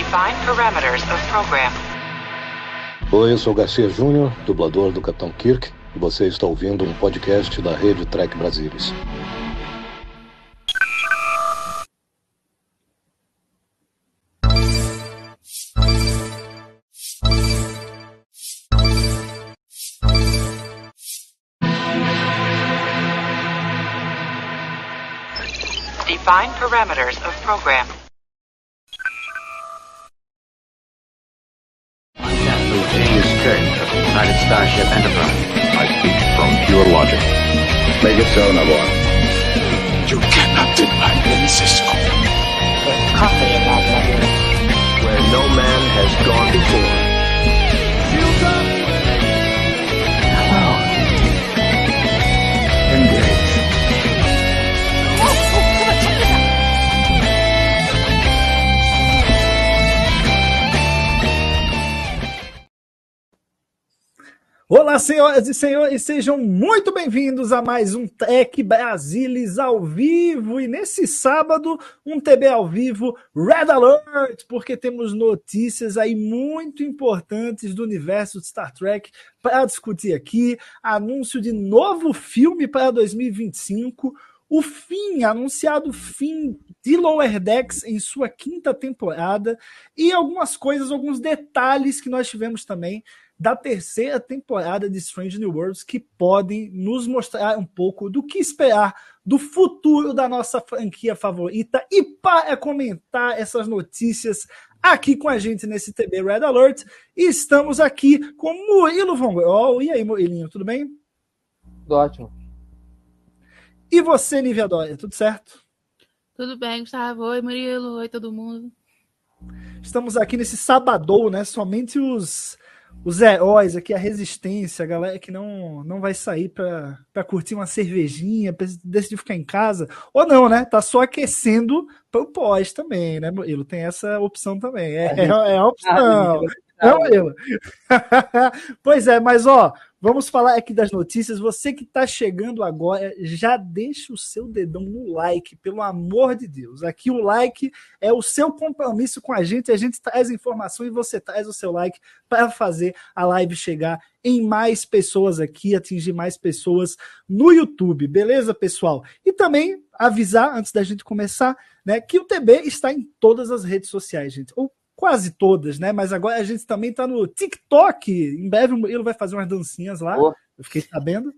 Define parameters of program. Oi, eu sou Garcia Júnior, dublador do Capitão Kirk, e você está ouvindo um podcast da Rede Trek Brasilis. Define parameters of program. James Kirk of the United Starship Enterprise. I speak from pure logic. Make it so, Nabor. You cannot deny me, Cisco. There's coffee in that letter. Where no man has gone before. Hello. Engage. Olá, senhoras e senhores, sejam muito bem-vindos a mais um Trek Brasilis ao vivo. E nesse sábado, um TB ao vivo, Red Alert, porque temos notícias aí muito importantes do universo de Star Trek para discutir aqui. Anúncio de novo filme para 2025. Anunciado o fim de Lower Decks em sua 5ª temporada. E alguns detalhes que nós tivemos também da 3ª temporada de Strange New Worlds, que podem nos mostrar um pouco do que esperar do futuro da nossa franquia favorita. E para comentar essas notícias aqui com a gente nesse TB Red Alert, estamos aqui com Murilo Von Grol. E aí, Murilinho, tudo bem? Tudo ótimo. E você, Nívia Dória, tudo certo? Tudo bem, Gustavo. Oi, Murilo. Oi, todo mundo. Estamos aqui nesse sabadão, né? Somente os heróis aqui, a resistência, a galera que não vai sair pra curtir uma cervejinha, decidir ficar em casa, ou não, né? Tá só aquecendo pro pós também, né, Murilo? Tem essa opção também. É a opção. Não, Murilo? Pois é, mas vamos falar aqui das notícias. Você que tá chegando agora, já deixa o seu dedão no like, pelo amor de Deus. Aqui o like é o seu compromisso com a gente traz informação e você traz o seu like para fazer a live chegar em mais pessoas aqui, atingir mais pessoas no YouTube, beleza, pessoal? E também avisar, antes da gente começar, né, que o TB está em todas as redes sociais, gente. Ou quase todas, né? Mas agora a gente também tá no TikTok. Em breve o Murilo vai fazer umas dancinhas lá. Eu fiquei sabendo.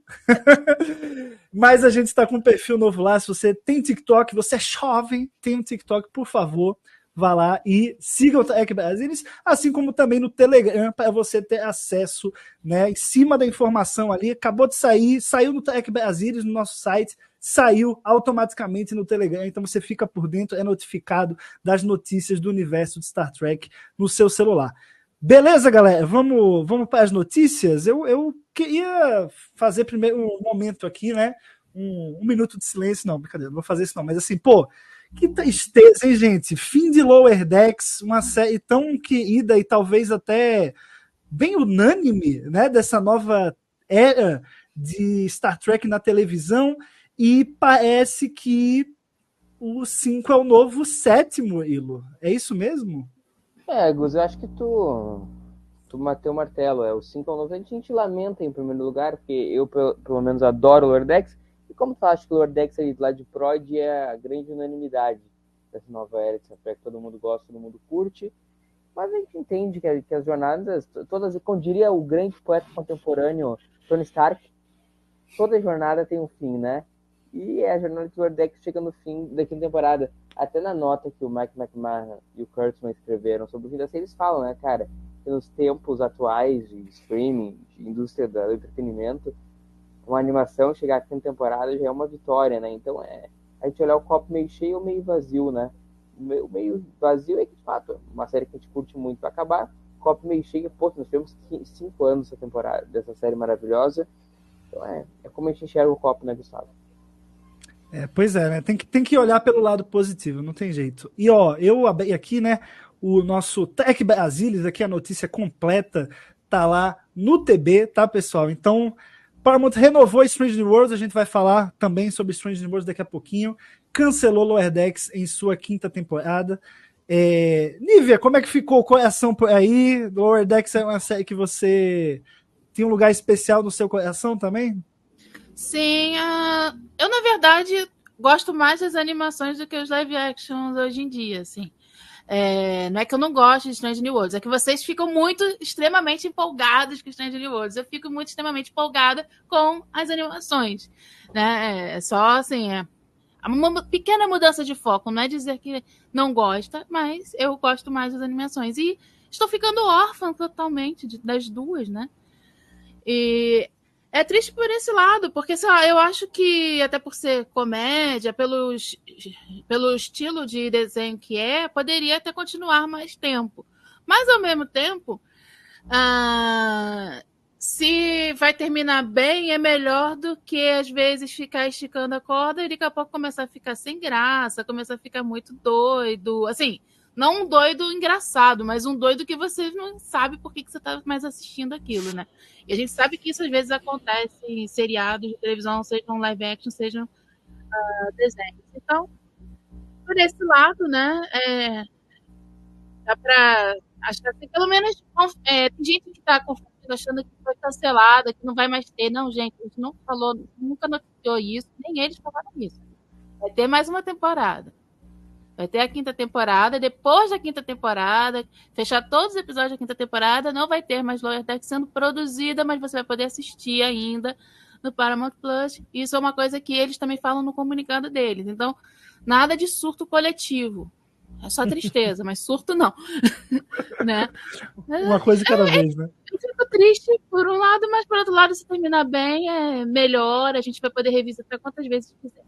Mas a gente está com um perfil novo lá. Se você tem TikTok, você é jovem, tem um TikTok, por favor, vá lá e siga o Trek Brasilis, assim como também no Telegram, para você ter acesso, né, em cima da informação ali. Acabou de saiu no Trek Brasilis, no nosso site, saiu automaticamente no Telegram, então você fica por dentro, é notificado das notícias do universo de Star Trek no seu celular. Beleza, galera? Vamos para as notícias? Eu queria fazer primeiro um momento aqui, né? Um minuto de silêncio. Não, brincadeira, não vou fazer isso não, mas assim, que tristeza, hein, gente? Fim de Lower Decks, uma série tão querida e talvez até bem unânime, né? Dessa nova era de Star Trek na televisão. E parece que o 5 é o novo 7º, Ilo. É isso mesmo? Gus, eu acho que tu bateu o martelo. O 5 é o novo. A gente lamenta em primeiro lugar, porque eu, pelo menos, adoro o Lower Decks. E como tu acha que o Lower Decks ali do lado de Prod é a grande unanimidade dessa nova era de Star Trek, todo mundo gosta, todo mundo curte. Mas a gente entende que as jornadas, todas, como diria o grande poeta contemporâneo Tony Stark, toda jornada tem um fim, né? E a jornada de Lower Decks chega no fim da 5ª temporada. Até na nota que o Mike McMahon e o Kurtzman escreveram sobre o fim da série, eles falam, né, cara, que nos tempos atuais de streaming, de indústria do entretenimento, uma animação chegar à 5ª temporada já é uma vitória, né? Então a gente olhar o copo meio cheio ou meio vazio, né? O meio vazio é que, de fato, uma série que a gente curte muito vai acabar. Copo meio cheio, nós tivemos 5 anos dessa temporada, dessa série maravilhosa. Então é como a gente enxerga o copo, né, Gustavo? Pois é, né? Tem que olhar pelo lado positivo, não tem jeito. E eu abri aqui, né, o nosso Trek Brasilis, aqui a notícia completa tá lá no TB, tá, pessoal? Então, Paramount renovou Strange New Worlds, a gente vai falar também sobre Strange New Worlds daqui a pouquinho. Cancelou Lower Decks em sua 5ª temporada. Nívia, como é que ficou o coração por aí? Lower Decks é uma série que você tem um lugar especial no seu coração também? Sim, eu na verdade gosto mais das animações do que os live actions hoje em dia, assim. Não é que eu não gosto de Strange New Worlds, é que vocês ficam extremamente empolgados com Strange New Worlds. Eu fico extremamente empolgada com as animações, né? É só assim, uma pequena mudança de foco, não é dizer que não gosta, mas eu gosto mais das animações. E estou ficando órfã totalmente das duas, né? E é triste por esse lado, porque sei lá, eu acho que, até por ser comédia, pelo estilo de desenho que poderia até continuar mais tempo. Mas, ao mesmo tempo, se vai terminar bem, é melhor do que, às vezes, ficar esticando a corda e daqui a pouco começar a ficar sem graça, começar a ficar muito doido. Assim, não um doido engraçado, mas um doido que você não sabe por que você está mais assistindo aquilo, né? E a gente sabe que isso às vezes acontece em seriados de televisão, sejam live action, sejam desenhos. Então, por esse lado, né, dá para achar que pelo menos tem gente que está confundindo, achando que foi cancelada, que não vai mais ter. Não, gente, a gente não falou, nunca noticiou isso, nem eles falaram isso. Vai ter mais uma temporada. Vai ter a 5ª temporada, depois da 5ª temporada, fechar todos os episódios da 5ª temporada, não vai ter mais Lower Decks sendo produzida, mas você vai poder assistir ainda no Paramount Plus. Isso é uma coisa que eles também falam no comunicado deles. Então, nada de surto coletivo. É só tristeza, mas surto não. Né? Uma coisa cada vez, né? Eu fico triste por um lado, mas por outro lado, se terminar bem, é melhor. A gente vai poder revisitar quantas vezes quiser.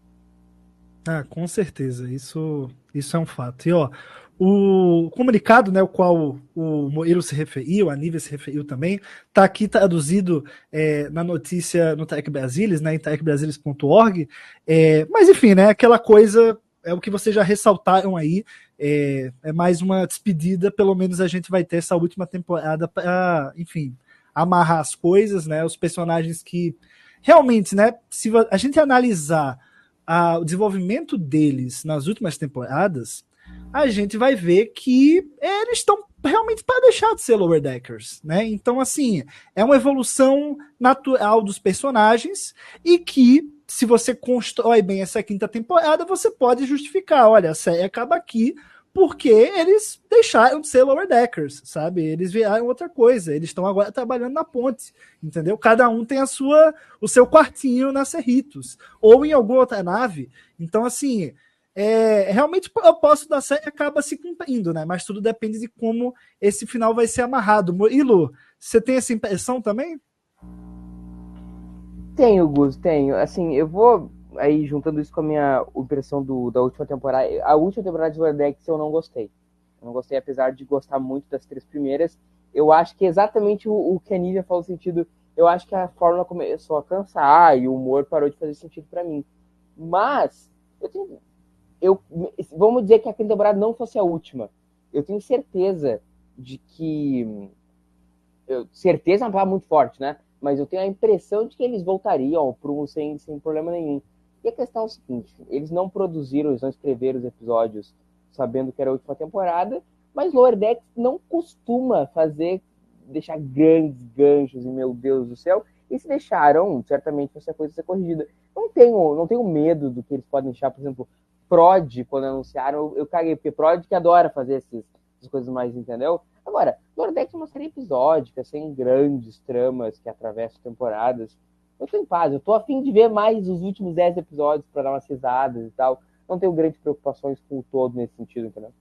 Com certeza, isso é um fato. E ó, o comunicado, né, o qual o Murilo se referiu, a Nívia se referiu também, está aqui traduzido na notícia no Tech Brasilis, né, em techbrasilis.org. Mas enfim, né, aquela coisa é o que vocês já ressaltaram aí. É mais uma despedida, pelo menos a gente vai ter essa última temporada para, enfim, amarrar as coisas, né, os personagens que realmente, né, se a gente analisar o desenvolvimento deles nas últimas temporadas, a gente vai ver que eles estão realmente para deixar de ser Lower Deckers, né? Então, assim, é uma evolução natural dos personagens e que, se você constrói bem essa 5ª temporada, você pode justificar, olha, a série acaba aqui porque eles deixaram de ser Lower Deckers, sabe? Eles viraram outra coisa, eles estão agora trabalhando na ponte, entendeu? Cada um tem o seu quartinho na Cerritos, ou em alguma outra nave. Então, assim, realmente o propósito da série acaba se cumprindo, né? Mas tudo depende de como esse final vai ser amarrado. Murilo, você tem essa impressão também? Tenho, Gus, tenho. Assim, eu vou aí juntando isso com a minha impressão da última temporada. A última temporada de Lower Decks eu não gostei. Eu não gostei, apesar de gostar muito das 3 primeiras. Eu acho que exatamente o que a Nívia falou sentido. Eu acho que a fórmula começou a cansar e o humor parou de fazer sentido pra mim. Mas, vamos dizer que a 5ª temporada não fosse a última. Eu tenho certeza de que... certeza é uma palavra muito forte, né? Mas eu tenho a impressão de que eles voltariam ao prumo sem problema nenhum. E a questão é o seguinte, eles não escreveram os episódios sabendo que era a última temporada, mas Lower Decks não costuma deixar grandes ganchos, e meu Deus do céu, e se deixaram, certamente essa coisa ser corrigida. Não tenho medo do que eles podem deixar, por exemplo, Prod, quando anunciaram, eu caguei, porque Prod que adora fazer essas coisas mais, entendeu? Agora, Lower Decks é uma série episódica, sem grandes tramas que atravessam temporadas. Eu tô em paz, eu tô a fim de ver mais os últimos 10 episódios para dar umas risadas e tal. Não tenho grandes preocupações com o todo nesse sentido, entendeu?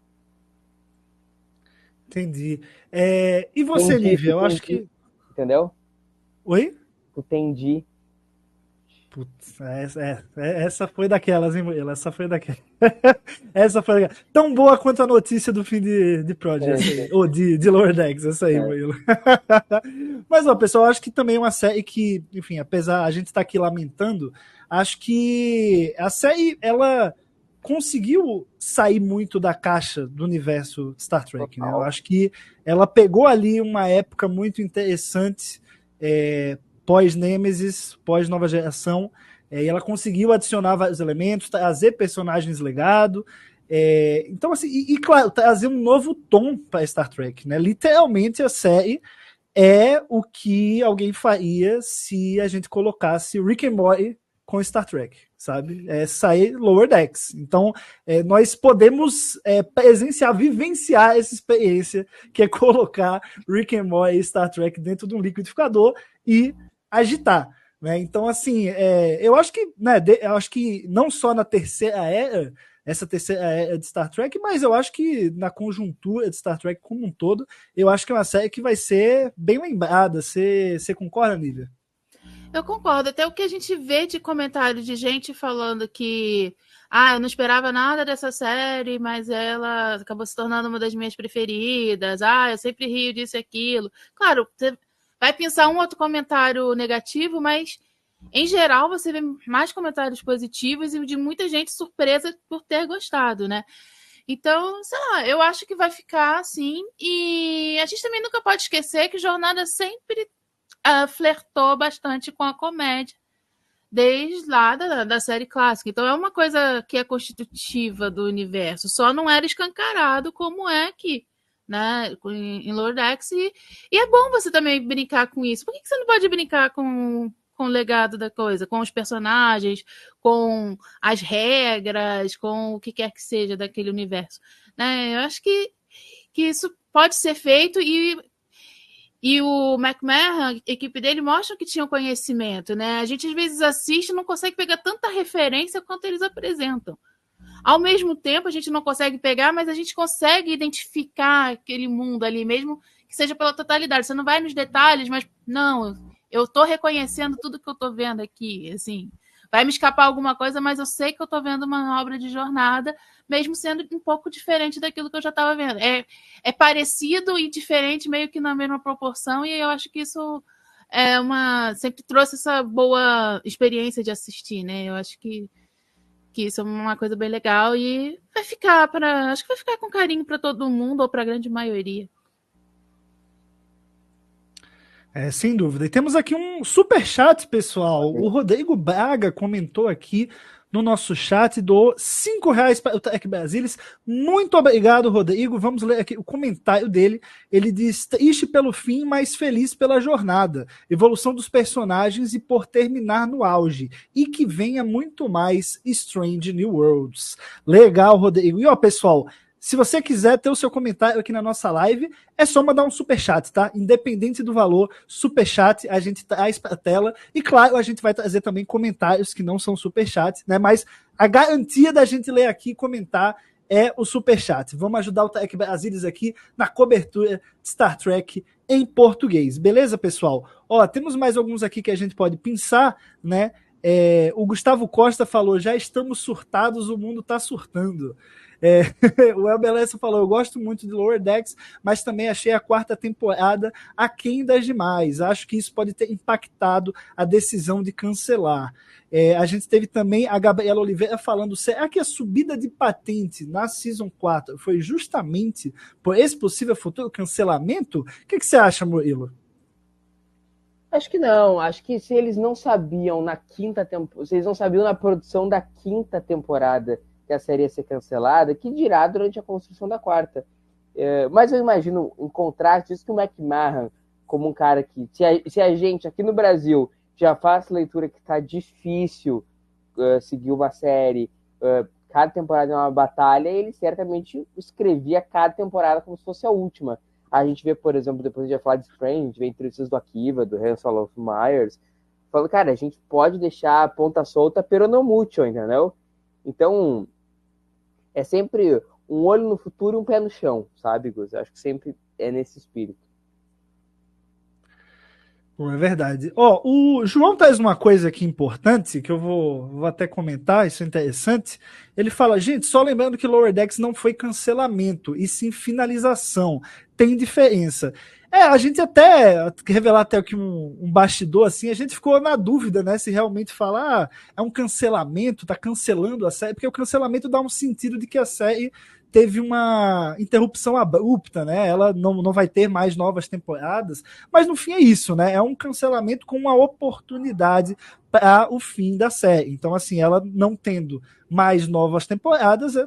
Entendi. E você, Nívia? Eu acho que... Entendeu? Oi? Entendi. Putz, essa foi daquelas, hein, Murilo? Essa foi daquelas. Essa foi daquelas. Tão boa quanto a notícia do fim de Project, ou de Lower Decks, essa aí, Murilo. Mas, ó, pessoal, acho que também é uma série que, enfim, apesar a gente estar aqui lamentando, acho que a série, ela conseguiu sair muito da caixa do universo Star Trek, né? Eu acho que ela pegou ali uma época muito interessante, pós-Nemesis, pós-Nova Geração, e ela conseguiu adicionar vários elementos, trazer personagens legados, Então, assim, claro, trazer um novo tom para Star Trek, né? Literalmente a série é o que alguém faria se a gente colocasse Rick and Morty com Star Trek, sabe? Sair Lower Decks. Então, nós podemos presenciar, vivenciar essa experiência, que é colocar Rick and Morty e Star Trek dentro de um liquidificador e agitar, né? Então, assim, eu acho que, né, eu acho que não só na terceira era, essa terceira era de Star Trek, mas eu acho que na conjuntura de Star Trek como um todo, eu acho que é uma série que vai ser bem lembrada. Você concorda, Nívia? Eu concordo. Até o que a gente vê de comentário de gente falando que eu não esperava nada dessa série, mas ela acabou se tornando uma das minhas preferidas. Eu sempre rio disso e aquilo. Claro, você vai pensar um outro comentário negativo, mas em geral você vê mais comentários positivos e de muita gente surpresa por ter gostado, né? Então, sei lá, eu acho que vai ficar assim. E a gente também nunca pode esquecer que Jornada sempre flertou bastante com a comédia, desde lá da série clássica. Então é uma coisa que é constitutiva do universo, só não era escancarado como é aqui, né, em Lower Decks. E é bom você também brincar com isso. Por que você não pode brincar com o legado da coisa, com os personagens, com as regras, com o que quer que seja daquele universo, né? Eu acho que isso pode ser feito. E o McMahon, a equipe dele, mostra que tinha conhecimento, né? A gente às vezes assiste e não consegue pegar tanta referência quanto eles apresentam. Ao mesmo tempo, a gente não consegue pegar, mas a gente consegue identificar aquele mundo ali, mesmo que seja pela totalidade. Você não vai nos detalhes, mas não, eu tô reconhecendo tudo que eu tô vendo aqui, assim. Vai me escapar alguma coisa, mas eu sei que eu tô vendo uma obra de Jornada, mesmo sendo um pouco diferente daquilo que eu já estava vendo. É parecido e diferente, meio que na mesma proporção, e eu acho que isso sempre trouxe essa boa experiência de assistir, né? Eu acho que isso é uma coisa bem legal e acho que vai ficar com carinho para todo mundo, ou para a grande maioria. Sem dúvida. E temos aqui um superchat, pessoal. O Rodrigo Braga comentou aqui no nosso chat, doou R$5 para o Trek Brasilis. Muito obrigado, Rodrigo. Vamos ler aqui o comentário dele. Ele diz: triste pelo fim, mas feliz pela jornada. Evolução dos personagens e por terminar no auge. E que venha muito mais Strange New Worlds. Legal, Rodrigo. E pessoal, se você quiser ter o seu comentário aqui na nossa live, é só mandar um superchat, tá? Independente do valor, superchat a gente traz para a tela. E claro, a gente vai trazer também comentários que não são superchat, né? Mas a garantia da gente ler aqui e comentar é o superchat. Vamos ajudar o Trek Brasilis aqui na cobertura de Star Trek em português. Beleza, pessoal? Temos mais alguns aqui que a gente pode pensar, né? O Gustavo Costa falou: já estamos surtados, o mundo está surtando. O Elbelesso falou: eu gosto muito de Lower Decks, mas também achei a quarta temporada aquém das demais. Acho que isso pode ter impactado a decisão de cancelar. A gente teve também a Gabriela Oliveira falando: será que a subida de patente na Season 4 foi justamente por esse possível futuro cancelamento? O que você acha, Murilo? Acho que não. Acho que se eles não sabiam se eles não sabiam na produção da quinta temporada que a série ia ser cancelada, que dirá durante a construção da quarta. Mas eu imagino, em contraste, isso que o McMahon, como um cara que, se a gente aqui no Brasil já faz leitura que tá difícil seguir uma série, cada temporada é uma batalha, ele certamente escrevia cada temporada como se fosse a última. A gente vê, por exemplo, depois a gente vai falar de Strange, a gente vê entrevistas do Akiva, do Hans Olof Myers, falando, cara, a gente pode deixar a ponta solta, pero não muito, entendeu? Então, é sempre um olho no futuro e um pé no chão, sabe, Gus? Acho que sempre é nesse espírito. É verdade. O João traz uma coisa aqui importante, que eu vou até comentar, isso é interessante. Ele fala: gente, só lembrando que Lower Decks não foi cancelamento, e sim finalização. Tem diferença. A gente até, revelar até aqui um bastidor, assim, a gente ficou na dúvida, né, se realmente falar é um cancelamento, tá cancelando a série, porque o cancelamento dá um sentido de que a série teve uma interrupção abrupta, né? Ela não vai ter mais novas temporadas, mas no fim é isso, né? É um cancelamento com uma oportunidade para o fim da série. Então, assim, ela não tendo mais novas temporadas, está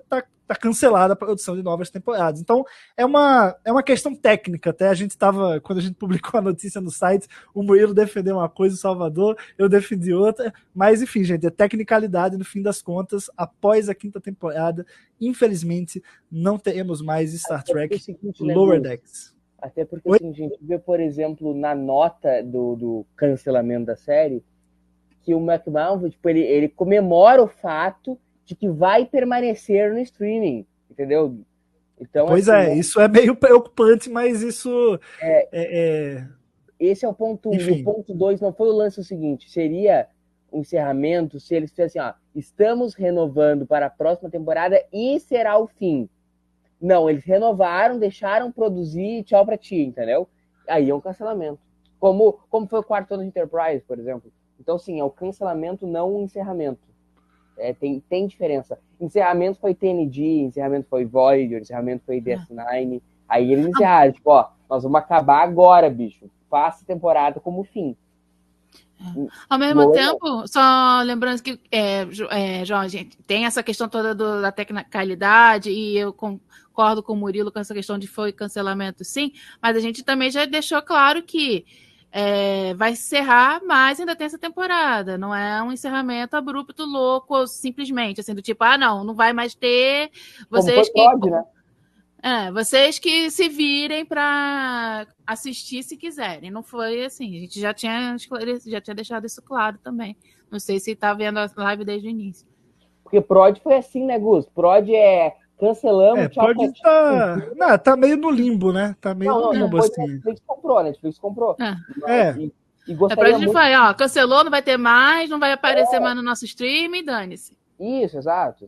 tá cancelada a produção de novas temporadas. Então, é uma questão técnica. Até quando a gente publicou a notícia no site, o Murilo defendeu uma coisa, o Salvador, eu defendi outra. Mas, enfim, gente, é tecnicalidade, no fim das contas, após a 5ª temporada, infelizmente, não teremos mais Star Trek Lower Decks. Até porque, assim, a gente vê, por exemplo, na nota do cancelamento da série, que o McMahon, tipo, ele comemora o fato de que vai permanecer no streaming, entendeu? Então, pois assim, isso é meio preocupante, mas isso... Esse é o ponto 1. O ponto 2 não foi o lance o seguinte, seria um encerramento se eles fizessem assim, estamos renovando para a próxima temporada e será o fim. Não, eles renovaram, deixaram produzir, tchau pra ti, entendeu? Aí é um cancelamento. Como foi o 4º ano de Enterprise, por exemplo. Então, sim, é o cancelamento, não o encerramento. Tem diferença. Encerramento foi TNG, encerramento foi Voyager, encerramento foi DS9. Aí eles encerraram, tipo, nós vamos acabar agora, bicho. Faça temporada como fim. Ao mesmo tempo, só lembrando que, Jorge, tem essa questão toda da tecnicalidade, e eu concordo com o Murilo com essa questão de foi cancelamento, sim, mas a gente também já deixou claro que vai encerrar, mas ainda tem essa temporada. Não é um encerramento abrupto, louco, simplesmente, assim, do tipo, não vai mais ter. Vocês pode, né? Vocês que se virem para assistir se quiserem. Não foi assim. A gente já tinha deixado isso claro também. Não sei se tá vendo a live desde o início. Porque Prod foi assim, né, Gus? Prod cancelamos, tchau. Prod tá meio no limbo, né? Tá meio no limbo, assim. Netflix comprou. E gostaria muito... cancelou, não vai ter mais, não vai aparecer mais no nosso stream, dane-se. Isso, exato.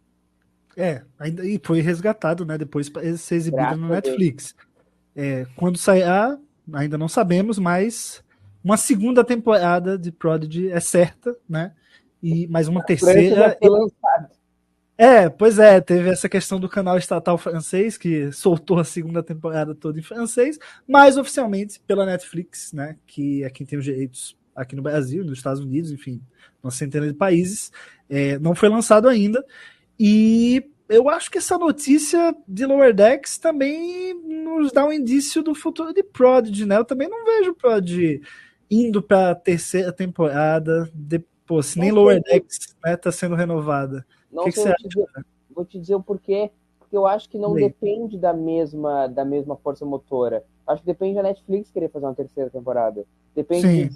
E foi resgatado, né? Depois para ser exibido no Netflix. Quando sair, ainda não sabemos, mas uma 2ª temporada de Prodigy é certa, né? E mais uma terceira. Pois teve essa questão do canal estatal francês, que soltou a 2ª temporada toda em francês, mas oficialmente pela Netflix, né? Que é quem tem os direitos aqui no Brasil, nos Estados Unidos, enfim, uma centena de países. Não foi lançado ainda. E eu acho que essa notícia de Lower Decks também nos dá um indício do futuro de Prodigy, né? Eu também não vejo Prodigy indo para a 3ª temporada, depois, se nem Lower Decks, né, tá sendo renovada. Não sei, você acha? Vou te dizer o porquê, porque eu acho que não depende da mesma força motora. Acho que depende da Netflix querer fazer uma 3ª temporada. Depende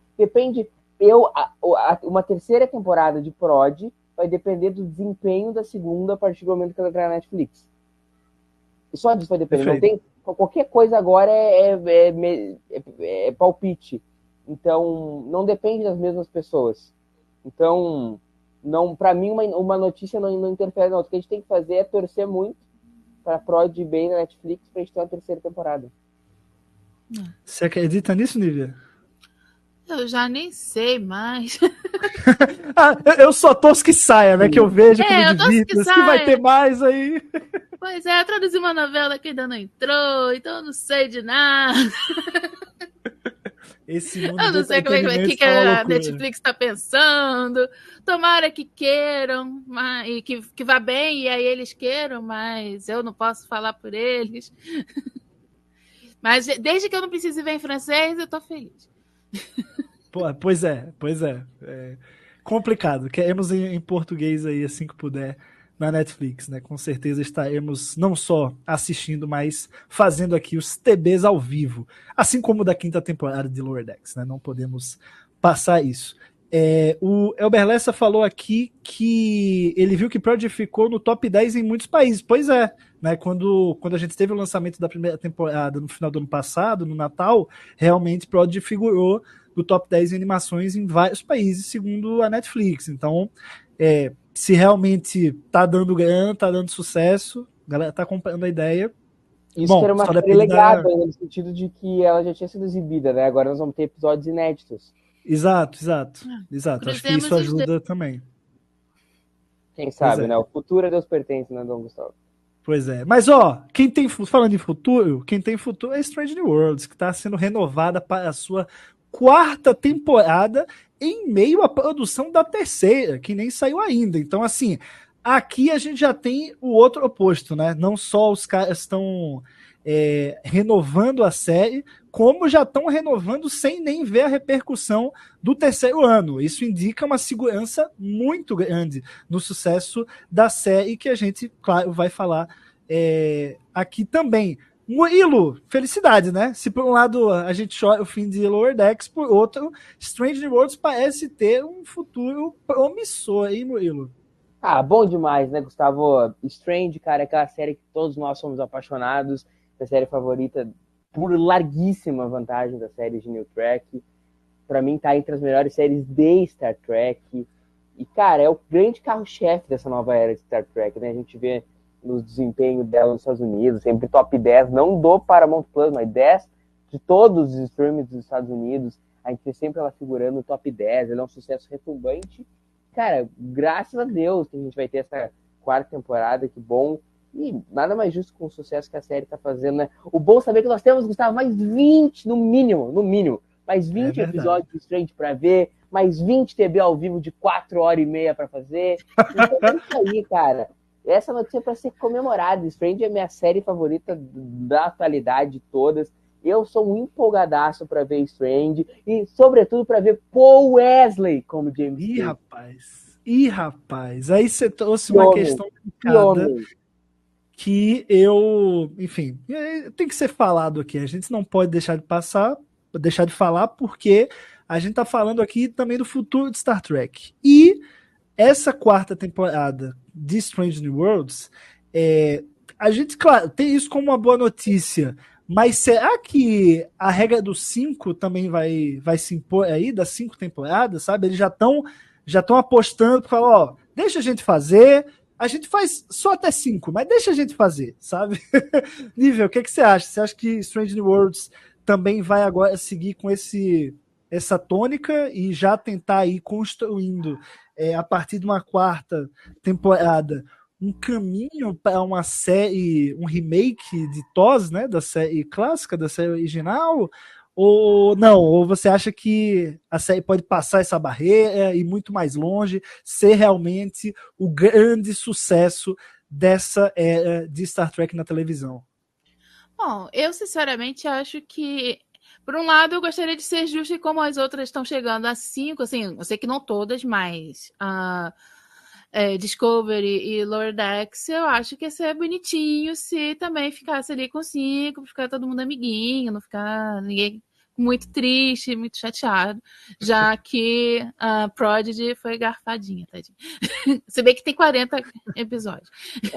uma 3ª temporada de Prod vai depender do desempenho da 2ª a partir do momento que ela entrar na Netflix. E só disso vai depender. Não tem, qualquer coisa agora é palpite. Então, não depende das mesmas pessoas. Então, para mim, uma notícia não interfere na outra. O que a gente tem que fazer é torcer muito para Prod ir bem na Netflix para a gente ter uma 3ª temporada. Você acredita nisso, Nívia? Eu já nem sei mais. Eu só torço que saia, né? Que eu vejo que eu torço que vai ter mais aí. Pois eu traduzi uma novela que ainda não entrou, então eu não sei de nada. Esse mundo eu não sei como é que a Netflix está pensando. Tomara que queiram, e que vá bem, e aí eles queiram, mas eu não posso falar por eles. Mas desde que eu não precise ver em francês, eu tô feliz. Pois é. Complicado. Queremos em português aí, assim que puder, na Netflix, né? Com certeza estaremos não só assistindo, mas fazendo aqui os TBs ao vivo. Assim como da 5ª temporada de Lower Decks, né? Não podemos passar isso. O Elber Lessa falou aqui que ele viu que Prodigy ficou no top 10 em muitos países. Pois é, né? Quando a gente teve o lançamento da 1ª temporada no final do ano passado, no Natal, realmente Prodigy figurou no top 10 em animações em vários países, segundo a Netflix. Então, se realmente tá dando grana, tá dando sucesso, a galera tá comprando a ideia. Isso que era uma série legal, no sentido de que ela já tinha sido exibida, né? Agora nós vamos ter episódios inéditos. Exato. Acho que isso ajuda também. Quem sabe, né? O futuro a Deus pertence, né, Dom Gustavo? Pois é. Mas, falando em futuro, quem tem futuro é Strange New Worlds, que está sendo renovada para a sua 4ª temporada em meio à produção da 3ª, que nem saiu ainda. Então, assim, Aqui a gente já tem o outro oposto, né? Não só os caras estão renovando a série, como já estão renovando sem nem ver a repercussão do terceiro ano. Isso indica uma segurança muito grande no sucesso da série, que a gente, claro, vai falar aqui também. Murilo, felicidade, né? Se por um lado a gente chora o fim de Lower Decks, por outro, Strange New Worlds parece ter um futuro promissor, hein, Murilo? Ah, bom demais, né, Gustavo? Strange, cara, é aquela série que todos nós somos apaixonados, a série favorita por larguíssima vantagem da série de New Trek. Pra mim tá entre as melhores séries de Star Trek. E, cara, é o grande carro-chefe dessa nova era de Star Trek, né? A gente vê no desempenho dela nos Estados Unidos, sempre top 10, não do Paramount Plus, mas 10 de todos os streams dos Estados Unidos. A gente vê sempre ela figurando no top 10, ela é um sucesso retumbante. Cara, graças a Deus que a gente vai ter essa quarta temporada, que bom. E nada mais justo com o sucesso que a série tá fazendo, né? O bom saber que nós temos, Gustavo, mais 20, no mínimo, mais 20 episódios de Strange pra ver, mais 20 TV ao vivo de 4h30 pra fazer. Então é isso aí, cara. Essa notícia é pra ser comemorada. Strange é minha série favorita da atualidade de todas. Eu sou um empolgadaço pra ver Strange e, sobretudo, pra ver Paul Wesley como James Kirk. Rapaz. Aí você trouxe uma questão delicada que enfim, tem que ser falado aqui. A gente não pode deixar de falar, porque a gente tá falando aqui também do futuro de Star Trek. E essa quarta temporada de Strange New Worlds, a gente, claro, tem isso como uma boa notícia, mas será que a regra dos 5 também vai se impor aí, das 5 temporadas, sabe? Eles já estão apostando para falar, ó, deixa a gente fazer, a gente faz só até 5, mas deixa a gente fazer, sabe? Nível, o que você acha? Você acha que Strange New Worlds também vai agora seguir com essa tônica e já tentar ir construindo, a partir de uma quarta temporada, um caminho para uma série, um remake de TOS, né, da série clássica, da série original? Ou não? Ou você acha que a série pode passar essa barreira e ir muito mais longe, ser realmente o grande sucesso dessa era de Star Trek na televisão? Bom, eu sinceramente acho que, por um lado, eu gostaria de ser justa, e como as outras estão chegando a 5, assim, eu sei que não todas, mas Discovery e Lower Decks, eu acho que ia ser bonitinho se também ficasse ali com 5, ficar todo mundo amiguinho, não ficar ninguém muito triste, muito chateado, já que a Prodigy foi garfadinha, tadinha. Se bem que tem 40 episódios.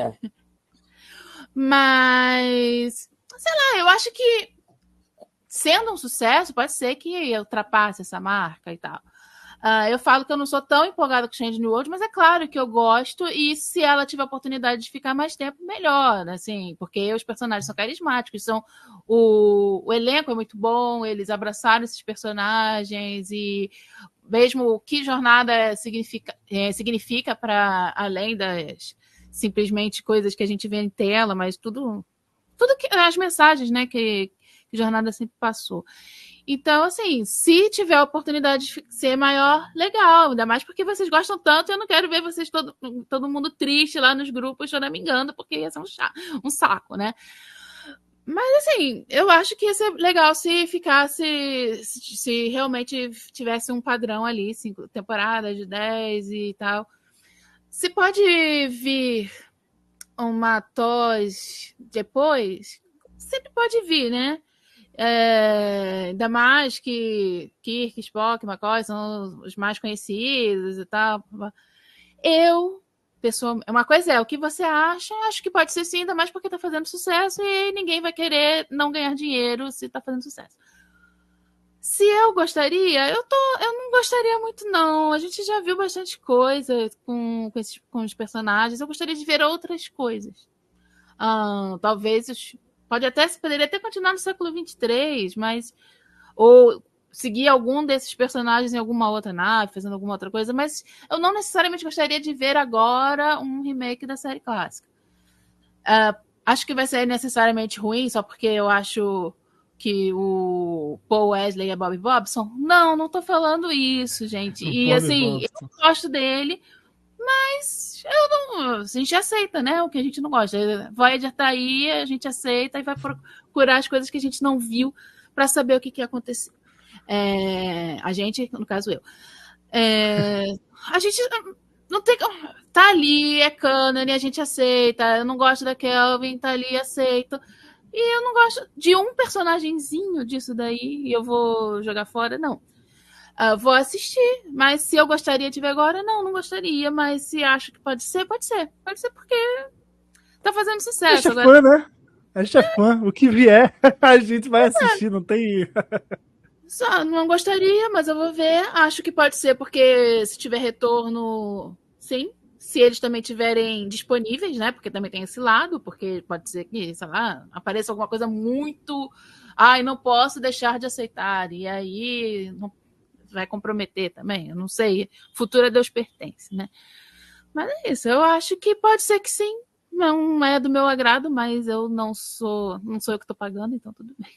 Mas, sei lá, eu acho que sendo um sucesso, pode ser que ultrapasse essa marca e tal. Eu falo que eu não sou tão empolgada com Strange New World, mas é claro que eu gosto, e se ela tiver a oportunidade de ficar mais tempo, melhor, assim, porque os personagens são carismáticos, o elenco é muito bom, eles abraçaram esses personagens, e mesmo o que jornada significa para além das simplesmente coisas que a gente vê em tela, mas tudo que as mensagens, né, que jornada sempre passou. Então, assim, se tiver a oportunidade de ser maior, legal. Ainda mais porque vocês gostam tanto, eu não quero ver vocês todo mundo triste lá nos grupos choramingando, porque ia ser um saco, né? Mas, assim, eu acho que ia ser legal se se realmente tivesse um padrão ali, 5 temporadas de 10 e tal. Se pode vir uma TOS depois, sempre pode vir, né? Ainda mais que Kirk, Spock, McCoy são os mais conhecidos e tal. Uma coisa o que você acha? Acho que pode ser sim, ainda mais porque tá fazendo sucesso e ninguém vai querer não ganhar dinheiro se tá fazendo sucesso. Se eu gostaria, eu não gostaria muito, não. A gente já viu bastante coisa com os personagens. Eu gostaria de ver outras coisas. Talvez poderia até continuar no século 23, mas ou seguir algum desses personagens em alguma outra nave, fazendo alguma outra coisa, mas eu não necessariamente gostaria de ver agora um remake da série clássica. Acho que vai ser necessariamente ruim, só porque eu acho que o Paul Wesley é Bobby Bobson. Não tô falando isso, gente. E assim, eu gosto dele, Mas a gente aceita, né? O que a gente não gosta. Voyager tá aí, a gente aceita e vai procurar as coisas que a gente não viu para saber o que aconteceu. A gente, no caso eu. A gente não tem. Tá ali, é canon, a gente aceita. Eu não gosto da Kelvin, tá ali, aceito. E eu não gosto de um personagemzinho disso daí e eu vou jogar fora, não. Vou assistir, mas se eu gostaria de ver agora, não gostaria. Mas se acho que pode ser, pode ser. Pode ser porque tá fazendo sucesso. A gente é fã, né? A gente é fã. O que vier, a gente vai assistir, não tem... Só não gostaria, mas eu vou ver. Acho que pode ser porque se tiver retorno, sim. Se eles também tiverem disponíveis, né? Porque também tem esse lado, porque pode ser que, sei lá, apareça alguma coisa muito... Ai, não posso deixar de aceitar. E aí não vai comprometer também. Eu não sei. O futuro a Deus pertence, né? Mas é isso. Eu acho que pode ser que sim. Não é do meu agrado, mas eu não sou eu que estou pagando, então tudo bem.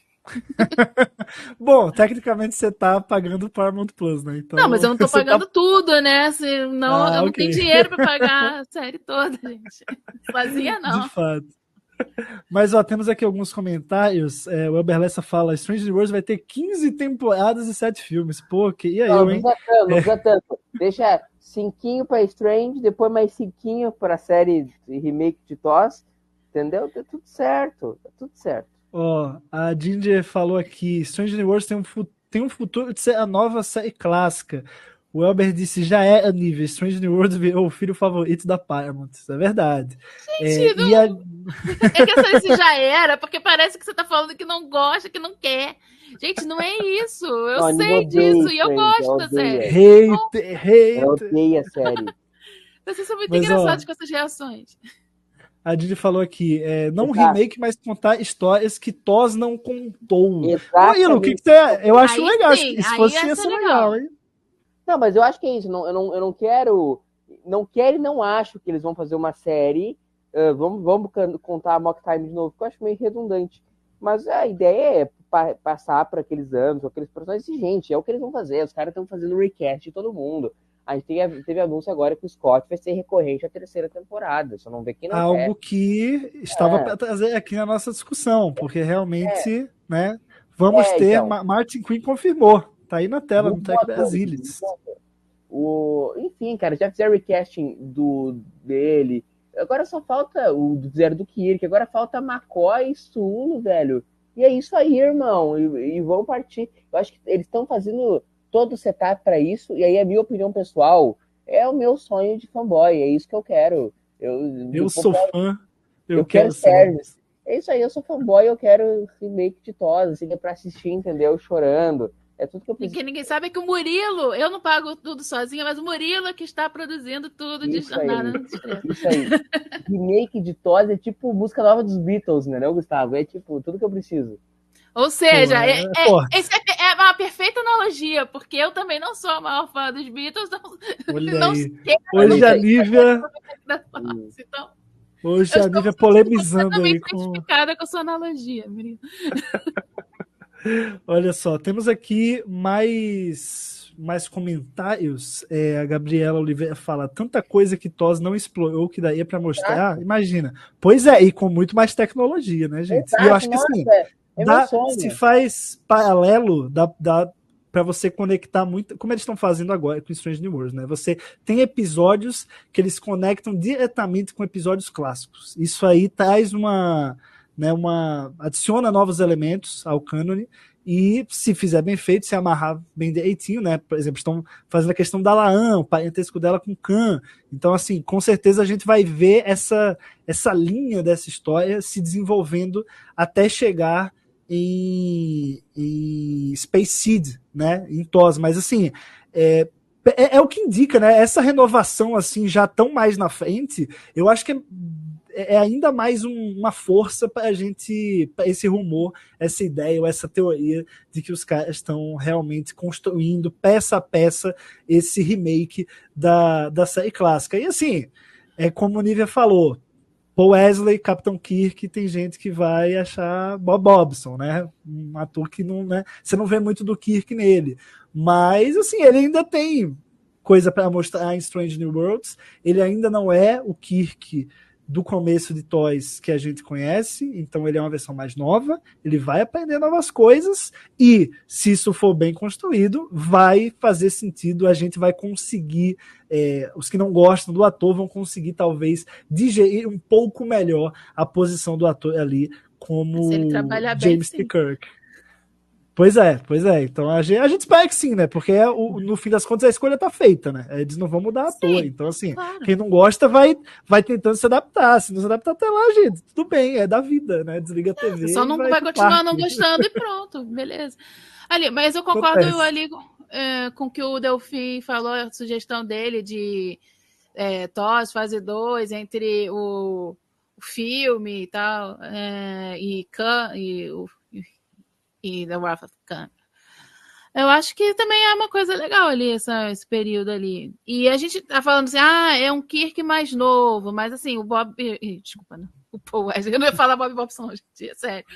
Bom, tecnicamente você tá pagando o Paramount Plus, né? Então, não, mas eu não tô pagando tudo, né? Eu não tenho dinheiro para pagar a série toda, gente. Fazia, não. De fato. Mas, ó, temos aqui alguns comentários. O Elber Lessa fala: Stranger Worlds vai ter 15 temporadas e 7 filmes. Pô, e aí, não, hein? Não precisa tanto. Deixa 5 pra Strange, depois mais 5 pra série de remake de TOS. Entendeu? Tá tudo certo. Tá tudo certo. Ó, a Ginger falou aqui: Stranger Worlds tem um futuro de ser a nova série clássica. O Elber disse: já é a nível. Stranger Worlds virou o filho favorito da Paramount. Isso é verdade. Gente, é que essa lista já era, porque parece que você tá falando que não gosta, que não quer. Gente, não é isso. Eu sei disso e eu gosto da série. Hater. Eu odeio a série. Vocês são muito engraçados com essas reações. A Didi falou aqui, não remake, mas contar histórias que TOS não contou. Exatamente. O que você é? Eu acho aí legal. Sim, se fosse ia ser legal, hein? Não, mas eu acho que é isso. Eu não quero. Não quero e não acho que eles vão fazer uma série. Vamos contar a Mock Time de novo, que eu acho meio redundante. Mas a ideia é passar para aqueles anos, aqueles personagens. E, gente, é o que eles vão fazer. Os caras estão fazendo recast de todo mundo. A gente teve anúncio agora que o Scott vai ser recorrente à 3ª temporada. Só não vê quem não Algo quer. que estava para trazer aqui na nossa discussão, porque realmente, né? Vamos ter. Então, Martin Quinn confirmou. Tá aí na tela, no Trek Brasilis. Enfim, cara, já fizeram recasting dele. Agora só falta o Zero do Kirk. Agora falta McCoy e Sulu, velho. E é isso aí, irmão. E vão partir. Eu acho que eles estão fazendo todo o setup para isso, e aí a minha opinião pessoal é o meu sonho de fanboy, é isso que eu quero. Eu sou fã, eu quero service. É isso aí, eu sou fanboy, eu quero remake de TOS, assim, é pra assistir, entendeu? Chorando. É tudo que eu preciso. Porque ninguém sabe que o Murilo, eu não pago tudo sozinha, mas o Murilo é que está produzindo tudo de Jornada nas Estrelas. Isso aí. Remake de TOS é tipo música nova dos Beatles, né, Gustavo? É tipo tudo que eu preciso. Ou seja, essa é uma perfeita analogia, porque eu também não sou a maior fã dos Beatles. Olha aí. Hoje a Nívia... Então, hoje a Nívia polemizando aí com... identificada com a sua analogia, menino. Olha só, temos aqui mais comentários. A Gabriela Oliveira fala: tanta coisa que TOS não explorou que daí é para mostrar. Imagina. Pois é, e com muito mais tecnologia, né, gente? Exato, e eu acho que assim... se faz paralelo para você conectar muito, como eles estão fazendo agora com Strange New Worlds, né? Você tem episódios que eles conectam diretamente com episódios clássicos. Isso aí traz adiciona novos elementos ao cânone e, se fizer bem feito, se amarrar bem direitinho, né? Por exemplo, estão fazendo a questão da Laan, o parentesco dela com Khan. Então, assim, com certeza a gente vai ver essa linha dessa história se desenvolvendo até chegar em Space Seed, né? Em TOS. Mas, assim, é o que indica, né? Essa renovação, assim, já tão mais na frente, eu acho que é ainda mais uma força para esse rumor, essa ideia ou essa teoria de que os caras estão realmente construindo peça a peça esse remake da série clássica. E assim, como o Nívia falou, Paul Wesley, Capitão Kirk, tem gente que vai achar Bob Hobson, né? Um ator que não, né? Você não vê muito do Kirk nele. Mas, assim, ele ainda tem coisa para mostrar em Strange New Worlds. Ele ainda não é o Kirk do começo de Toys que a gente conhece, então ele é uma versão mais nova, ele vai aprender novas coisas, e se isso for bem construído, vai fazer sentido, a gente vai conseguir, os que não gostam do ator vão conseguir talvez digerir um pouco melhor a posição do ator ali como James T. Kirk. Pois é. Então a gente espera que sim, né? Porque no fim das contas a escolha tá feita, né? Eles não vão mudar a toa. Então, assim, claro, quem não gosta vai tentando se adaptar. Se não se adaptar até lá, gente, tudo bem, é da vida, né? Desliga a TV. Só não vai continuar não gostando e pronto, beleza. Ali, mas eu concordo ali com o que o Delfim falou, a sugestão dele de TOS, fase 2, entre o filme e tal, e The Wrath of Khan. Eu acho que também é uma coisa legal ali, esse período ali. E a gente tá falando assim, é um Kirk mais novo, mas assim, o Bob... Desculpa, não. O Paul Wesley, eu não ia falar Bob Bobson, gente, é sério.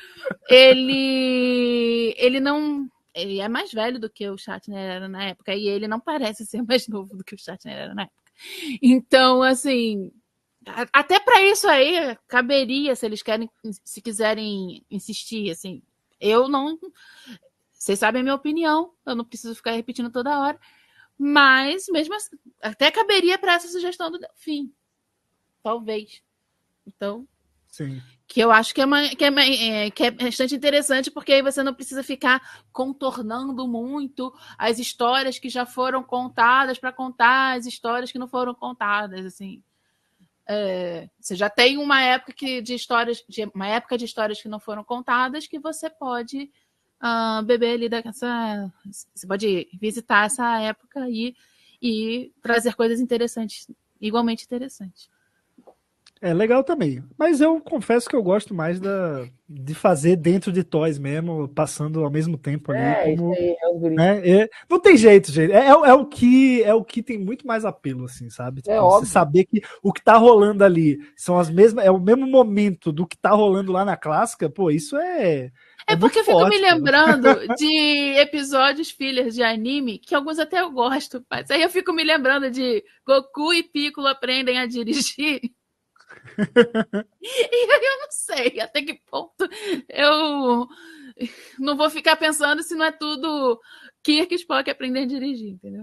Ele não... Ele é mais velho do que o Shatner era na época, e ele não parece ser mais novo do que o Shatner era na época. Então, assim... Até para isso aí, caberia, se quiserem insistir, assim... Eu não... Vocês sabem a minha opinião, eu não preciso ficar repetindo toda hora, mas mesmo assim, até caberia para essa sugestão do Delfim. Talvez. Então, sim, que eu acho que é bastante interessante, porque aí você não precisa ficar contornando muito as histórias que já foram contadas para contar as histórias que não foram contadas, assim. Você já tem uma época de histórias que não foram contadas que você pode beber ali dessa. Você pode visitar essa época e trazer coisas interessantes, igualmente interessantes. É legal também. Mas eu confesso que eu gosto mais de fazer dentro de Toys mesmo, passando ao mesmo tempo ali. Como, isso aí é o né? Não tem jeito, gente. É o que tem muito mais apelo, assim, sabe? Tipo, você saber que o que tá rolando ali são as mesmas. É o mesmo momento do que tá rolando lá na clássica, pô, isso é. É porque eu fico me lembrando de episódios fillers de anime, que alguns até eu gosto, mas aí eu fico me lembrando de Goku e Piccolo aprendem a dirigir. E aí eu não sei até que ponto eu não vou ficar pensando se não é tudo Kirk e Spock aprender a dirigir, entendeu?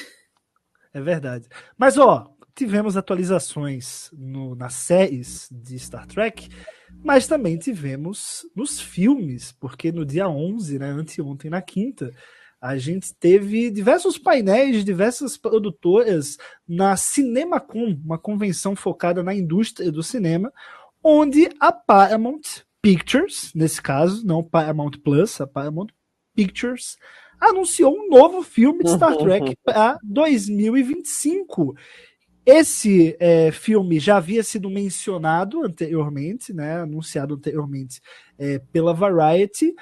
É verdade. Mas, tivemos atualizações nas séries de Star Trek, mas também tivemos nos filmes, porque no dia 11, né, anteontem, na quinta, a gente teve diversos painéis de diversas produtoras na CinemaCon, uma convenção focada na indústria do cinema, onde a Paramount Pictures, nesse caso, não Paramount Plus, a Paramount Pictures, anunciou um novo filme de Star Trek para 2025. Esse filme já havia sido mencionado anteriormente, né, anunciado anteriormente pela Variety,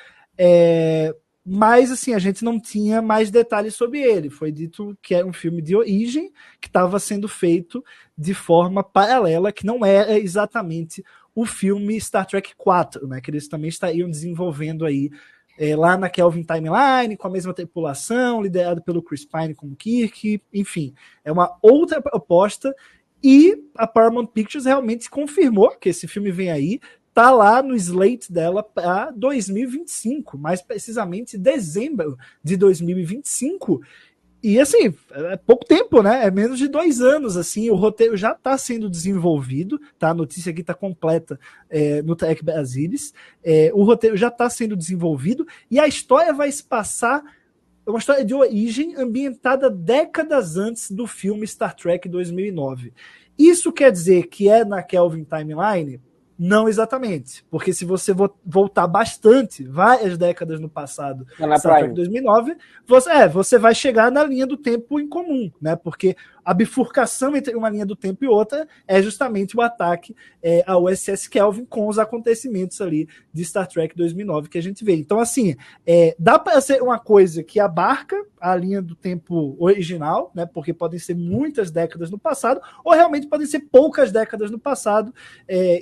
mas assim, a gente não tinha mais detalhes sobre ele. Foi dito que era um filme de origem, que estava sendo feito de forma paralela, que não era exatamente o filme Star Trek 4, né, que eles também estariam desenvolvendo aí lá na Kelvin Timeline, com a mesma tripulação, liderado pelo Chris Pine como Kirk, enfim, é uma outra proposta, e a Paramount Pictures realmente confirmou que esse filme vem aí, tá lá no slate dela para 2025, mais precisamente dezembro de 2025, e assim, é pouco tempo, né? É menos de 2 anos, assim, o roteiro já está sendo desenvolvido, tá? A notícia aqui está completa no Trek Brasilis. O roteiro já está sendo desenvolvido e a história vai se passar, é uma história de origem ambientada décadas antes do filme Star Trek 2009. Isso quer dizer que é na Kelvin Timeline? Não exatamente, porque se você voltar bastante, várias décadas no passado, Star Trek 2009, você vai chegar na linha do tempo em comum, né? Porque a bifurcação entre uma linha do tempo e outra é justamente o ataque ao USS Kelvin com os acontecimentos ali de Star Trek 2009 que a gente vê. Então, assim, dá para ser uma coisa que abarca a linha do tempo original, né? Porque podem ser muitas décadas no passado, ou realmente podem ser poucas décadas no passado, e daí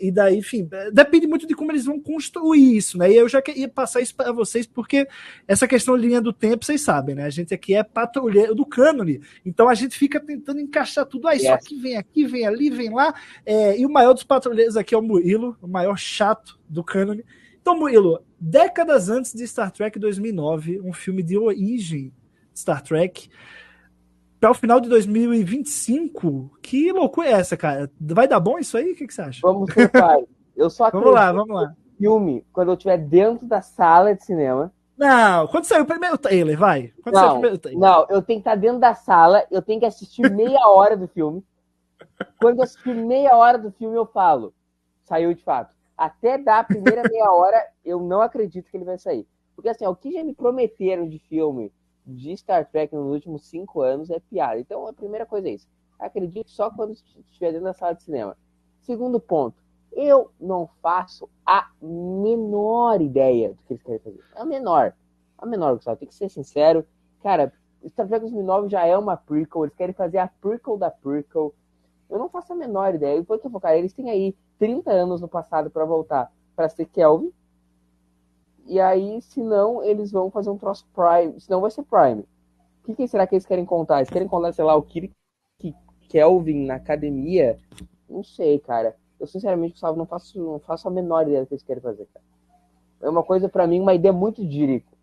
enfim, depende muito de como eles vão construir isso, né? E eu já queria passar isso para vocês, porque essa questão de linha do tempo, vocês sabem, né? A gente aqui é patrulheiro do cânone, então a gente fica tentando encaixar tudo aí, só que vem aqui, vem ali, vem lá, e o maior dos patrulheiros aqui é o Murilo, o maior chato do cânone. Então, Murilo, décadas antes de Star Trek 2009, um filme de origem de Star Trek, para o final de 2025, que loucura é essa, cara? Vai dar bom isso aí? O que você acha? Vamos ser pai. Eu só vamos lá. Filme, quando eu estiver dentro da sala de cinema. Não, quando sair o primeiro trailer, vai. Não, eu tenho que estar dentro da sala, eu tenho que assistir meia hora do filme. Quando eu assistir meia hora do filme, eu falo, saiu de fato. Até dar a primeira meia hora, eu não acredito que ele vai sair. Porque assim, o que já me prometeram de filme de Star Trek nos últimos 5 anos é piada. Então, a primeira coisa é isso. Acredito só quando estiver dentro da sala de cinema. Segundo ponto, eu não faço a menor ideia do que eles querem fazer. A menor, Gustavo. Tem que ser sincero. Cara, Star Trek 2009 já é uma prequel. Eles querem fazer a prequel da prequel. Eu não faço a menor ideia. E por que, cara, eles têm aí 30 anos no passado para voltar para ser Kelvin. E aí, se não, eles vão fazer um troço Prime. Senão vai ser Prime. O que será que eles querem contar? Eles querem contar, sei lá, o Kirk Kelvin na academia? Não sei, cara. Eu, sinceramente, Gustavo, não faço a menor ideia do que eles querem fazer, cara. É uma coisa, pra mim, uma ideia muito de Jerico.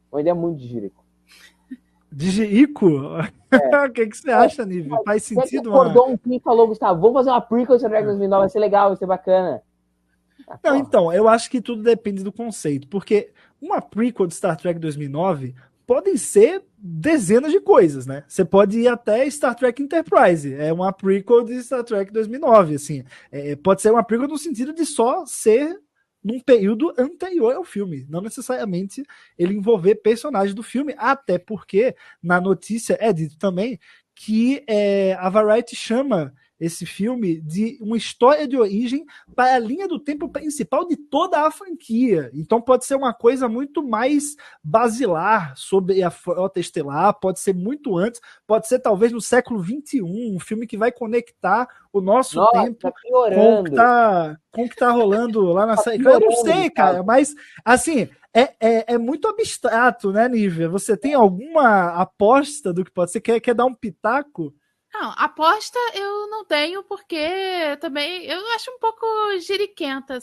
De Jerico? O que você acha, Nível? Faz sentido, mano? Acordou um e falou, Gustavo, vamos fazer uma prequel de Star Trek 2009, vai ser legal, vai ser bacana. Não, então, eu acho que tudo depende do conceito, porque uma prequel de Star Trek 2009 podem ser dezenas de coisas, né? Você pode ir até Star Trek Enterprise, é uma prequel de Star Trek 2009, assim. Pode ser uma prequel no sentido de só ser num período anterior ao filme, não necessariamente ele envolver personagens do filme, até porque na notícia é dito também que a Variety chama esse filme de uma história de origem para a linha do tempo principal de toda a franquia. Então pode ser uma coisa muito mais basilar sobre a Frota Estelar, pode ser muito antes, pode ser talvez no século XXI, um filme que vai conectar o nosso tempo com o que tá rolando lá na série. Eu não sei, cara, mas assim, é muito abstrato, né, Nívia? Você tem alguma aposta do que pode ser? Quer dar um pitaco? Não, aposta eu não tenho, porque também eu acho um pouco jiriquenta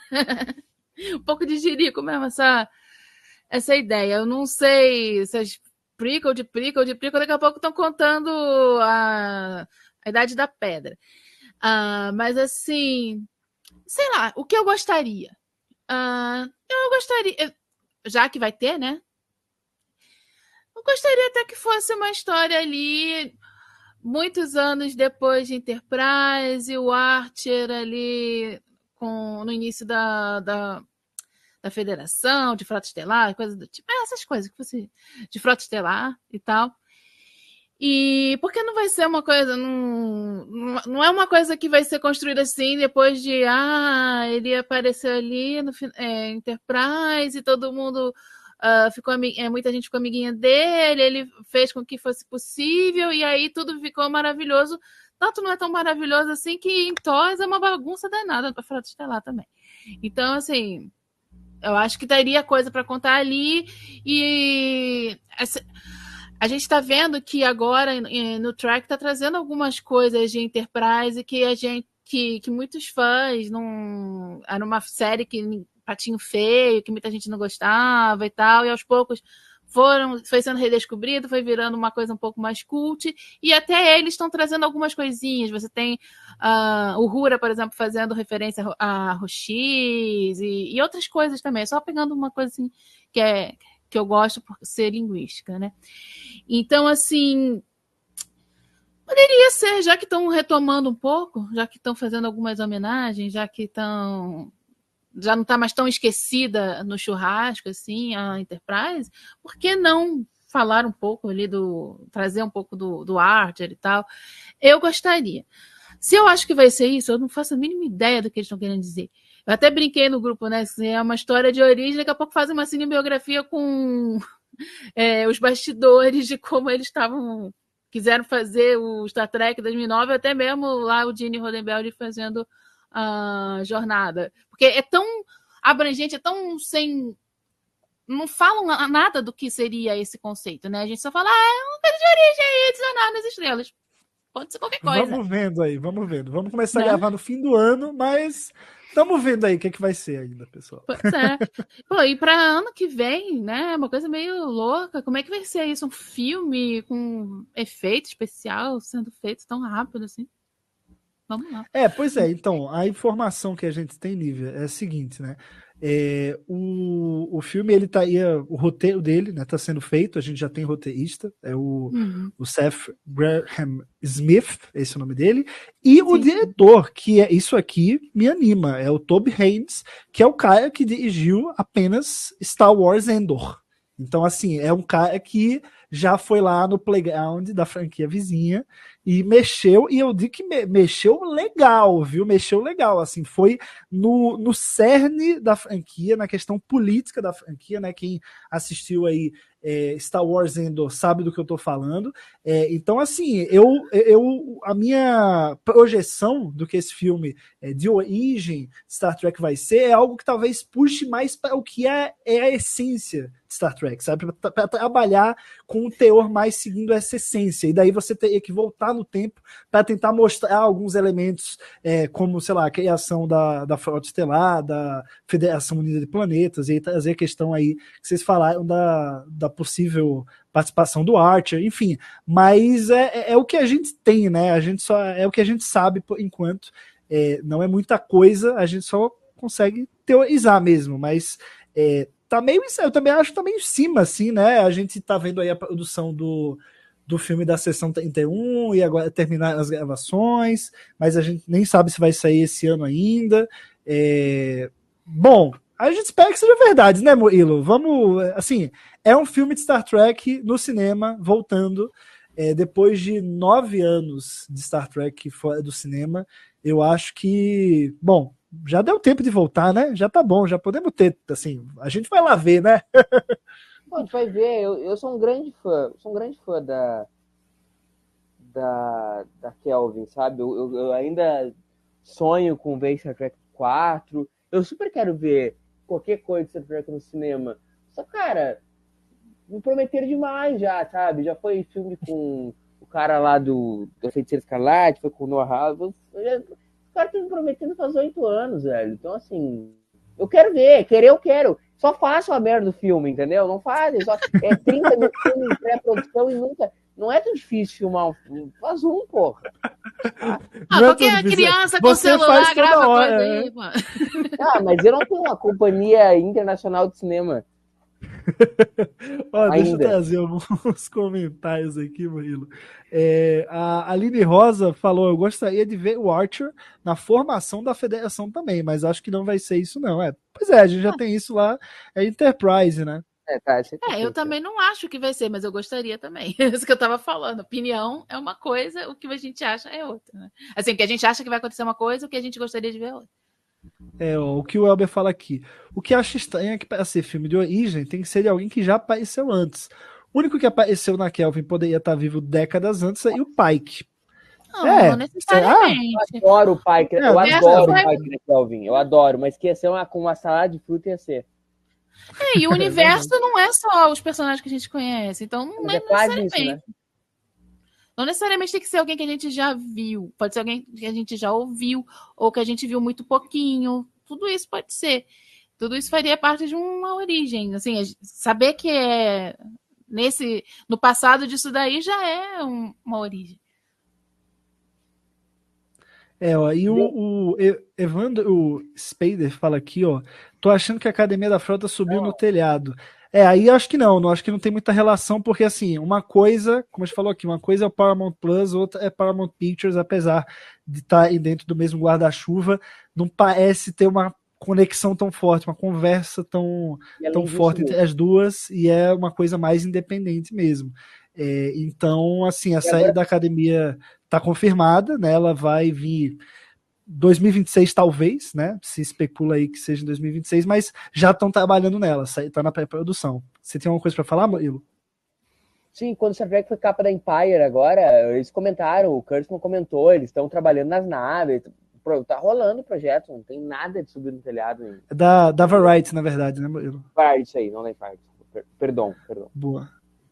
um pouco de jirico mesmo, essa ideia. Eu não sei se as prequel, daqui a pouco estão contando a Idade da Pedra. Mas assim, sei lá, o que eu gostaria? Eu gostaria, já que vai ter, né? Eu gostaria até que fosse uma história ali muitos anos depois de Enterprise, o Archer ali no início da Federação, de Frota Estelar, coisas do tipo. Essas coisas que você. De Frota Estelar e tal. E porque não vai ser uma coisa. Não é uma coisa que vai ser construída assim depois de. Ele apareceu ali no Enterprise e todo mundo. Muita gente ficou amiguinha dele, ele fez com que fosse possível, e aí tudo ficou maravilhoso. Tanto não é tão maravilhoso assim que em TOS é uma bagunça danada para Frota Estelar também. Então, assim, eu acho que daria coisa para contar ali. E a gente está vendo que agora no Trek está trazendo algumas coisas de Enterprise que muitos fãs era uma série que patinho feio, que muita gente não gostava e tal, e aos poucos foi sendo redescobrido, foi virando uma coisa um pouco mais cult, e até eles estão trazendo algumas coisinhas. Você tem o Uhura, por exemplo, fazendo referência a Roshis e outras coisas também, só pegando uma coisa assim que eu gosto por ser linguística, né? Então, assim, poderia ser, já que estão retomando um pouco, já que estão fazendo algumas homenagens, já que já não está mais tão esquecida no churrasco, assim, a Enterprise, por que não falar um pouco ali trazer um pouco do Archer e tal? Eu gostaria. Se eu acho que vai ser isso, eu não faço a mínima ideia do que eles estão querendo dizer. Eu até brinquei no grupo, né? Se é uma história de origem, daqui a pouco fazem uma cinebiografia com os bastidores de como eles quiseram fazer o Star Trek 2009, até mesmo lá o Gene Roddenberry fazendo a jornada. Porque é tão abrangente, é tão sem... Não falam nada do que seria esse conceito, né? A gente só fala, é uma coisa de origem aí, adicionar nas estrelas. Pode ser qualquer coisa. Vamos vendo aí, vamos vendo. Vamos começar a Né? gravar no fim do ano, mas estamos vendo aí o que vai ser ainda, pessoal. Pois é. Pô, e para ano que vem, né? Uma coisa meio louca. Como é que vai ser isso? Um filme com efeito especial sendo feito tão rápido assim? Vamos lá. Pois é, então, a informação que a gente tem, Nívia, é a seguinte, né? O filme, ele tá aí, o roteiro dele, né, tá sendo feito, a gente já tem roteirista, é o Seth Graham Smith, esse é o nome dele, e o diretor, que é isso aqui, me anima, é o Toby Haynes, que é o cara que dirigiu apenas Star Wars Endor. Então, assim, é um cara que já foi lá no playground da franquia vizinha e mexeu, e eu digo que mexeu legal, viu? Mexeu legal, assim, foi no cerne da franquia, na questão política da franquia, né? Quem assistiu aí Star Wars Endor sabe do que eu tô falando. Então, assim, a minha projeção do que esse filme de origem Star Trek vai ser é algo que talvez puxe mais para o que é a essência de Star Trek, sabe? Para trabalhar com um teor mais seguindo essa essência. E daí você teria que voltar no tempo para tentar mostrar alguns elementos, como, sei lá, a criação da Frota Estelar, da Federação Unida de Planetas, e aí trazer a questão aí que vocês falaram da possível participação do Archer, enfim. Mas é o que a gente tem, né? É o que a gente sabe por enquanto. Não é muita coisa, a gente só consegue teorizar mesmo, mas tá meio, eu também acho que tá meio em cima, assim, né? A gente tá vendo aí a produção do filme da Sessão 31 e agora terminar as gravações, mas a gente nem sabe se vai sair esse ano ainda. Bom, a gente espera que seja verdade, né, Murilo? Vamos, assim, é um filme de Star Trek no cinema, voltando, depois de 9 anos de Star Trek fora do cinema, eu acho que, bom, já deu tempo de voltar, né? Já tá bom, já podemos ter, assim, a gente vai lá ver, né? Pô, a gente vai ver, eu sou um grande fã da Kelvin, sabe? Eu ainda sonho com ver Star Trek 4, eu super quero ver qualquer coisa de Star Trek no cinema, só, cara, me prometeram demais já, sabe? Já foi filme com o cara lá do Feiticeiro Escarlate, foi com o Noah Hawley, os caras estão me prometendo faz 8 anos, velho. Então, assim, eu quero ver, eu quero. Só façam a merda do filme, entendeu? Não fazem, só 30 mil filmes em pré-produção e nunca... Não é tão difícil filmar um filme. Faz um, porra. Qualquer criança com celular grava coisa aí, mano. Mas eu não tenho uma companhia internacional de cinema. Deixa eu trazer alguns comentários aqui, Murilo. A Aline Rosa falou: eu gostaria de ver o Archer na formação da Federação também, mas acho que não vai ser isso, não. Pois é, a gente já tem isso lá, Enterprise, né? Eu também não acho que vai ser, mas eu gostaria também. Isso que eu tava falando. Opinião é uma coisa, o que a gente acha é outra, né? Assim, o que a gente acha que vai acontecer uma coisa, o que a gente gostaria de ver é outra. O que o Elber fala aqui. O que acho estranho é que para ser filme de origem tem que ser de alguém que já apareceu antes. O único que apareceu na Kelvin poderia estar vivo décadas antes é o Pike. Não necessariamente. Eu adoro o Pike. Eu adoro o Pike da Kelvin. Eu adoro, mas que ia ser com uma salada de fruta ia ser. E o universo não é só os personagens que a gente conhece, então não é necessariamente. Isso, né? Não necessariamente tem que ser alguém que a gente já viu. Pode ser alguém que a gente já ouviu, ou que a gente viu muito pouquinho. Tudo isso pode ser. Tudo isso faria parte de uma origem. Assim, saber que no passado disso daí já é uma origem. E o Evandro Spader fala aqui, tô achando que a Academia da Frota subiu no telhado. Aí acho que não acho que não tem muita relação, porque assim, uma coisa, como a gente falou aqui, uma coisa é o Paramount Plus, outra é Paramount Pictures, apesar de estar dentro do mesmo guarda-chuva, não parece ter uma conexão tão forte, uma conversa tão forte entre as duas, e é uma coisa mais independente mesmo. Então, assim, a saída da Academia está confirmada, né? Ela vai vir 2026 talvez, né? Se especula aí que seja em 2026, mas já estão trabalhando nela, está na pré-produção. Você tem alguma coisa para falar, Murilo? Sim, quando o Star Trek foi capa da Empire agora, eles comentaram, o Kurtzman comentou, eles estão trabalhando nas naves, Tá rolando o projeto, não tem nada de subir no telhado ainda. É da Variety, na verdade, né, Murilo? Variety aí, não da Variety. Perdão. Boa.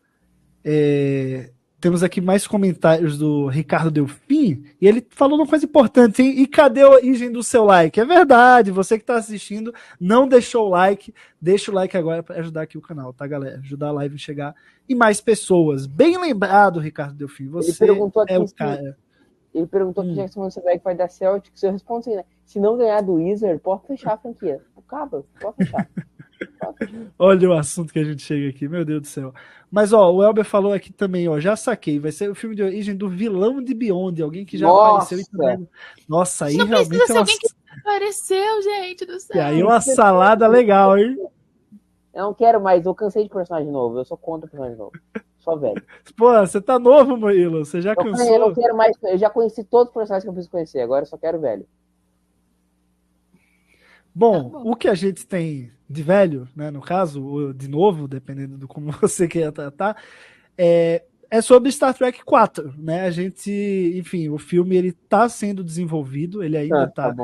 Temos aqui mais comentários do Ricardo Delfim, e ele falou uma coisa importante, hein? E cadê a origem do seu like? É verdade, você que está assistindo, não deixou o like, deixa o like agora para ajudar aqui o canal, tá, galera? Ajudar a live a chegar em mais pessoas. Bem lembrado, Ricardo Delfim, você é o cara. Ele perguntou que Jackson Montevideo vai dar Celtics, eu respondo assim, né? Se não ganhar do Wizard, pode fechar a franquia. Acaba, pode fechar. Olha o assunto que a gente chega aqui, meu Deus do céu. Mas, ó, o Elber falou aqui também, ó, já saquei, vai ser o filme de origem do vilão de Beyond, alguém que já apareceu e também... Nossa, aí realmente é alguém que apareceu, gente do céu. E aí uma salada legal, hein? Eu não quero mais, eu cansei de personagem novo, eu sou contra personagem novo. Só velho. Pô, você tá novo, Murilo, você já cansou. Eu não quero mais, eu já conheci todos os personagens que eu preciso conhecer, agora eu só quero velho. Bom, o que a gente tem de velho, né, no caso, ou de novo, dependendo do como você quer tratar, é sobre Star Trek 4, né? A gente, enfim, o filme ele tá sendo desenvolvido, ele ainda tá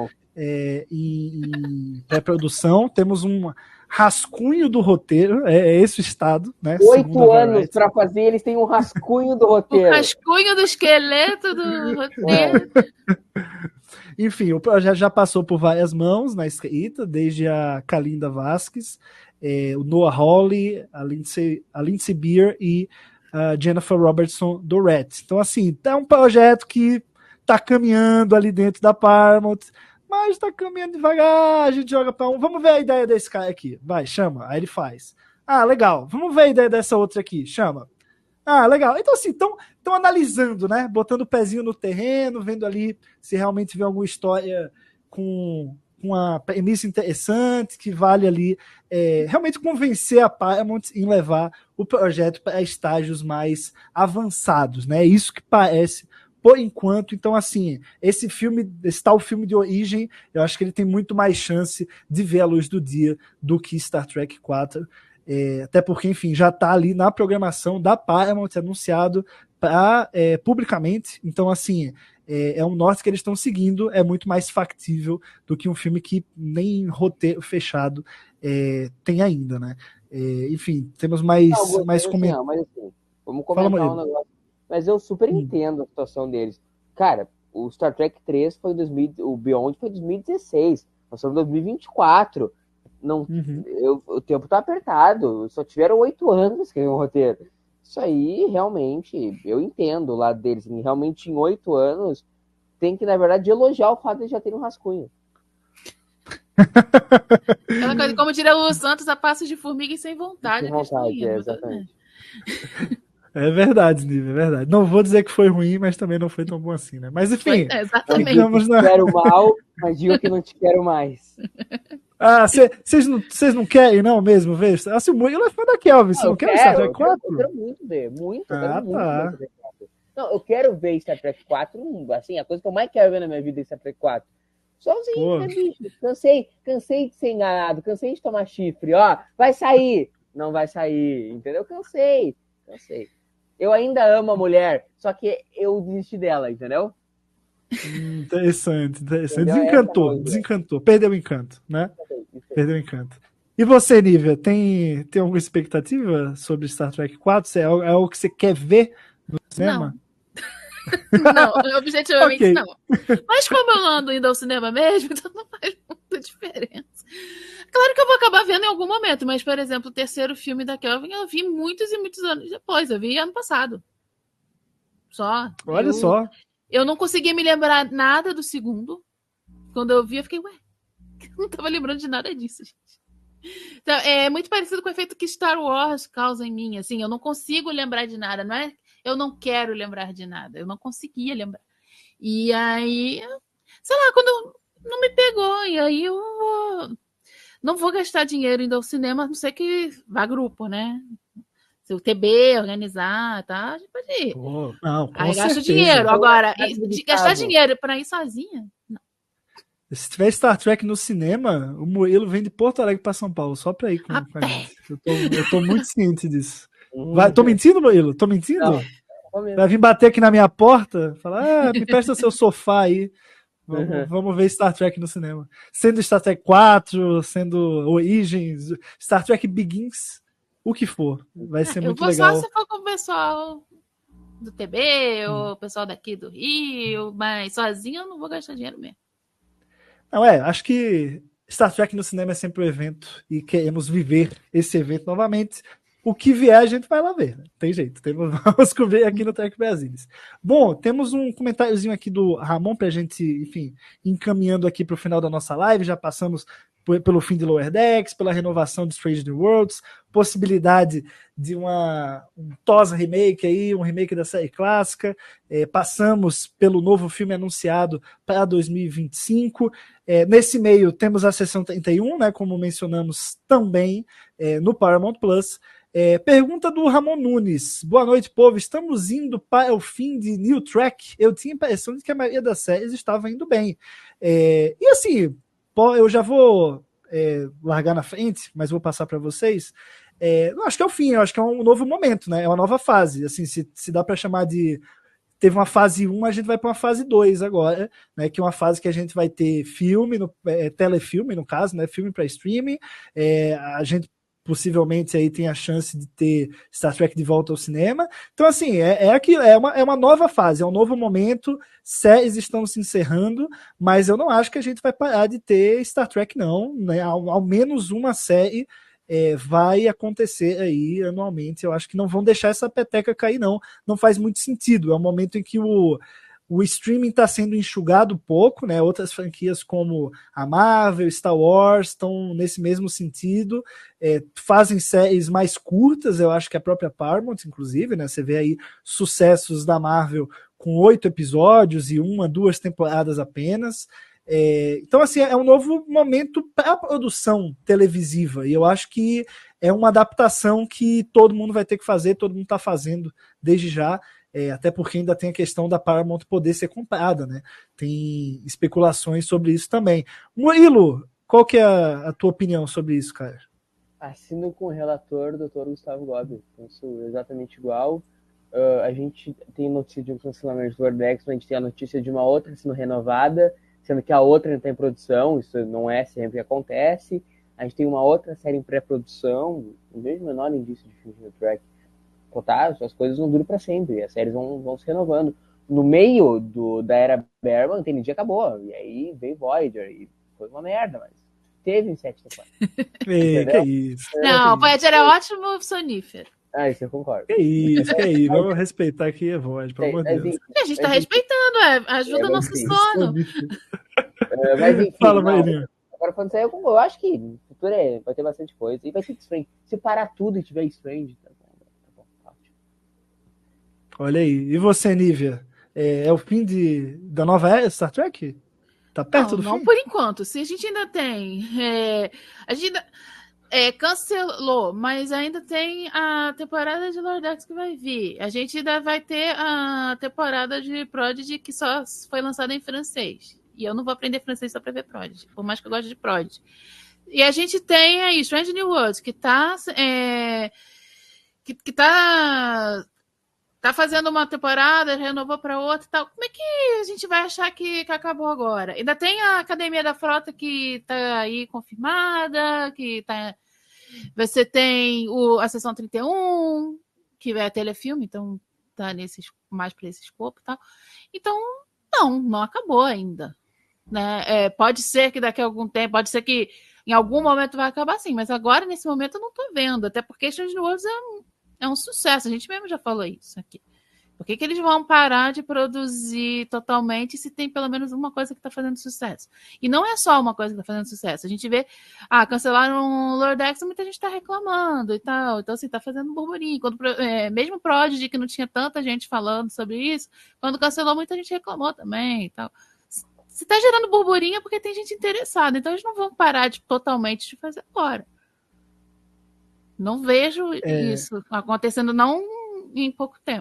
em pré-produção, temos um rascunho do roteiro, é esse o estado, né? 8 anos para fazer, eles têm um rascunho do roteiro. O rascunho do esqueleto do roteiro. Enfim, o projeto já passou por várias mãos na escrita, desde a Kalinda Vasquez, o Noah Hawley, a Lindsay Beer e a Jennifer Robertson do Rat. Então, assim, é um projeto que tá caminhando ali dentro da Paramount, mas tá caminhando devagar, a gente joga para vamos ver a ideia desse cara aqui, vai, chama, aí ele faz. Ah, legal, vamos ver a ideia dessa outra aqui, chama. Ah, legal. Então, assim, estão analisando, né? Botando o pezinho no terreno, vendo ali se realmente vê alguma história com uma premissa interessante, que vale ali realmente convencer a Paramount em levar o projeto para estágios mais avançados, né? É isso que parece por enquanto. Então, assim, esse tal filme de origem, eu acho que ele tem muito mais chance de ver a luz do dia do que Star Trek 4. Até porque, enfim, já está ali na programação da Paramount anunciado publicamente. Então, assim, é um norte que eles estão seguindo, é muito mais factível do que um filme que nem roteiro fechado tem ainda, né? Enfim, temos mais comentários. Mas assim, vamos comentar um negócio. Mas eu super entendo a situação deles. Cara, o Star Trek 3 foi o Beyond foi em 2016. Nós estamos em 2024. O tempo tá apertado, só tiveram 8 anos escrevendo um roteiro. Isso aí, realmente, eu entendo o lado deles. Realmente, em 8 anos, tem que, na verdade, elogiar o fato de já terem um rascunho. Aquela coisa, como diria o Santos, a passos de formiga e sem vontade. Sem vontade, exatamente. É verdade, Nive, é verdade. Não vou dizer que foi ruim, mas também não foi tão bom assim, né? Mas enfim. Exatamente. Não te quero mal, mas digo que não te quero mais. Ah, vocês não querem, não, mesmo, ver? Assim, o Murilo é fã da Kelvin, você não quer Star Trek 4? Eu quero muito ver, muito ver Star Trek 4. Não, eu quero ver Star Trek 4, assim, a coisa que eu mais quero ver na minha vida é Star Trek 4. Sozinho, né, bicho? Cansei de ser enganado, cansei de tomar chifre, ó, vai sair. Não vai sair, entendeu? Cansei. Eu ainda amo a mulher, só que eu desisti dela, entendeu? Interessante. Desencantou. Perdeu o encanto, né? Perdeu o encanto. E você, Nívia, tem alguma expectativa sobre Star Trek 4? É algo que você quer ver no cinema? Não, objetivamente não. Mas como eu não ando indo ao cinema mesmo, então não faz muita diferença. Claro que eu vou acabar vendo em algum momento, mas, por exemplo, o terceiro filme da Kelvin eu vi muitos e muitos anos depois. Eu vi ano passado. Só. Olha só. Eu não conseguia me lembrar nada do segundo. Quando eu vi, eu fiquei, eu não tava lembrando de nada disso, gente. Então, é muito parecido com o efeito que Star Wars causa em mim. Assim, eu não consigo lembrar de nada, não é? Eu não quero lembrar de nada. Eu não conseguia lembrar. E aí, sei lá, quando não me pegou, e aí eu não vou gastar dinheiro indo ao cinema, a não ser que vá grupo, né? Se o TB organizar, tá? A gente pode ir. Não, aí gasto dinheiro. Agora, gastar dinheiro pra ir sozinha? Não. Se tiver Star Trek no cinema, o Murilo vem de Porto Alegre pra São Paulo, só pra ir com a gente. Eu tô muito ciente disso. Tô mentindo, Murilo? Tô mentindo? Não, vai vir bater aqui na minha porta, falar, me presta seu sofá aí. Vamos ver Star Trek no cinema. Sendo Star Trek 4, sendo Origins, Star Trek Begins, o que for. Vai ser muito legal. Eu vou só se for com o pessoal do TB, ou o pessoal daqui do Rio, mas sozinho eu não vou gastar dinheiro mesmo. Não, acho que Star Trek no cinema é sempre um evento e queremos viver esse evento novamente. O que vier a gente vai lá ver, né? Tem jeito, vamos cobrir aqui no Trek Brasilis. Bom, temos um comentáriozinho aqui do Ramon pra gente, enfim, encaminhando aqui pro final da nossa live. Já passamos pelo fim de Lower Decks, pela renovação de Strange New Worlds, possibilidade de um TOS remake aí, um remake da série clássica, passamos pelo novo filme anunciado para 2025, nesse meio temos a Sessão 31, né, como mencionamos também no Paramount Plus. Pergunta do Ramon Nunes. Boa noite, povo. Estamos indo para o fim de New Trek. Eu tinha a impressão de que a maioria das séries estava indo bem. E assim, eu já vou largar na frente, mas vou passar para vocês. Não acho que é o fim, eu acho que é um novo momento, né? É uma nova fase. Assim, se dá para chamar de... Teve uma fase 1, a gente vai para uma fase 2 agora, né? Que é uma fase que a gente vai ter filme, telefilme, no caso, né? Filme para streaming. A gente possivelmente aí tem a chance de ter Star Trek de volta ao cinema. Então, assim, é uma nova fase, é um novo momento, séries estão se encerrando, mas eu não acho que a gente vai parar de ter Star Trek, não, né? Ao menos uma série vai acontecer aí anualmente. Eu acho que não vão deixar essa peteca cair, não faz muito sentido. É um momento em que o streaming está sendo enxugado pouco, né? Outras franquias como a Marvel, Star Wars estão nesse mesmo sentido, fazem séries mais curtas, eu acho que a própria Paramount, inclusive, né? Você vê aí sucessos da Marvel com 8 episódios e 1, 2 temporadas apenas. Então, assim, é um novo momento para a produção televisiva, e eu acho que é uma adaptação que todo mundo vai ter que fazer, todo mundo está fazendo desde já. Até porque ainda tem a questão da Paramount poder ser comprada, né? Tem especulações sobre isso também. Murilo, qual que é a tua opinião sobre isso, cara? Assino com o relator, Dr. Gustavo Gobi. Penso exatamente igual. A gente tem notícia de um cancelamento do Wordex, mas a gente tem a notícia de uma outra sendo renovada, sendo que a outra ainda está em produção, isso não é sempre que acontece. A gente tem uma outra série em pré-produção, não vejo o menor indício de fim de Trek. As coisas não duram para sempre, as séries vão se renovando. No meio da era Berman, TNG acabou, e aí veio Voyager, e foi uma merda, mas teve 7 temporadas. Que isso. Não, Voyager é ótimo sonífero. Isso eu concordo. Que isso. Vamos respeitar aqui a Voyager, pelo amor de Deus. A gente tá respeitando, ajuda o nosso sono. Mas enfim, fala, Mairinho. Agora, quando sair, eu acho que no futuro vai ter bastante coisa, e vai ser Strange. Se parar tudo e tiver Strange, tá bom. Olha aí. E você, Nívia? É o fim da nova era Star Trek? Tá perto do fim? Não por enquanto. Se a gente ainda tem... a gente cancelou, mas ainda tem a temporada de Lower Decks que vai vir. A gente ainda vai ter a temporada de Prodigy que só foi lançada em francês. E eu não vou aprender francês só pra ver Prodigy, por mais que eu goste de Prodigy. E a gente tem aí Strange New Worlds, que tá... que tá fazendo uma temporada, renovou para outra e tal. Como é que a gente vai achar que acabou agora? Ainda tem a Academia da Frota que tá aí confirmada, que tá... Você tem a Sessão 31, que é telefilme, então tá mais para esse escopo e tal. Então, não acabou ainda. Né? Pode ser que daqui a algum tempo, pode ser que em algum momento vai acabar sim, mas agora, nesse momento, eu não tô vendo, até porque Strange New Worlds é um sucesso, a gente mesmo já falou isso aqui. Por que eles vão parar de produzir totalmente se tem pelo menos uma coisa que está fazendo sucesso? E não é só uma coisa que está fazendo sucesso. A gente vê, cancelaram o Lower Decks, muita gente está reclamando e tal. Então, assim, está fazendo burburinho. Mesmo Prodigy, que não tinha tanta gente falando sobre isso, quando cancelou, muita gente reclamou também e tal. Se está gerando burburinho é porque tem gente interessada. Então, eles não vão parar totalmente de fazer agora. Não vejo isso acontecendo, não em pouco tempo.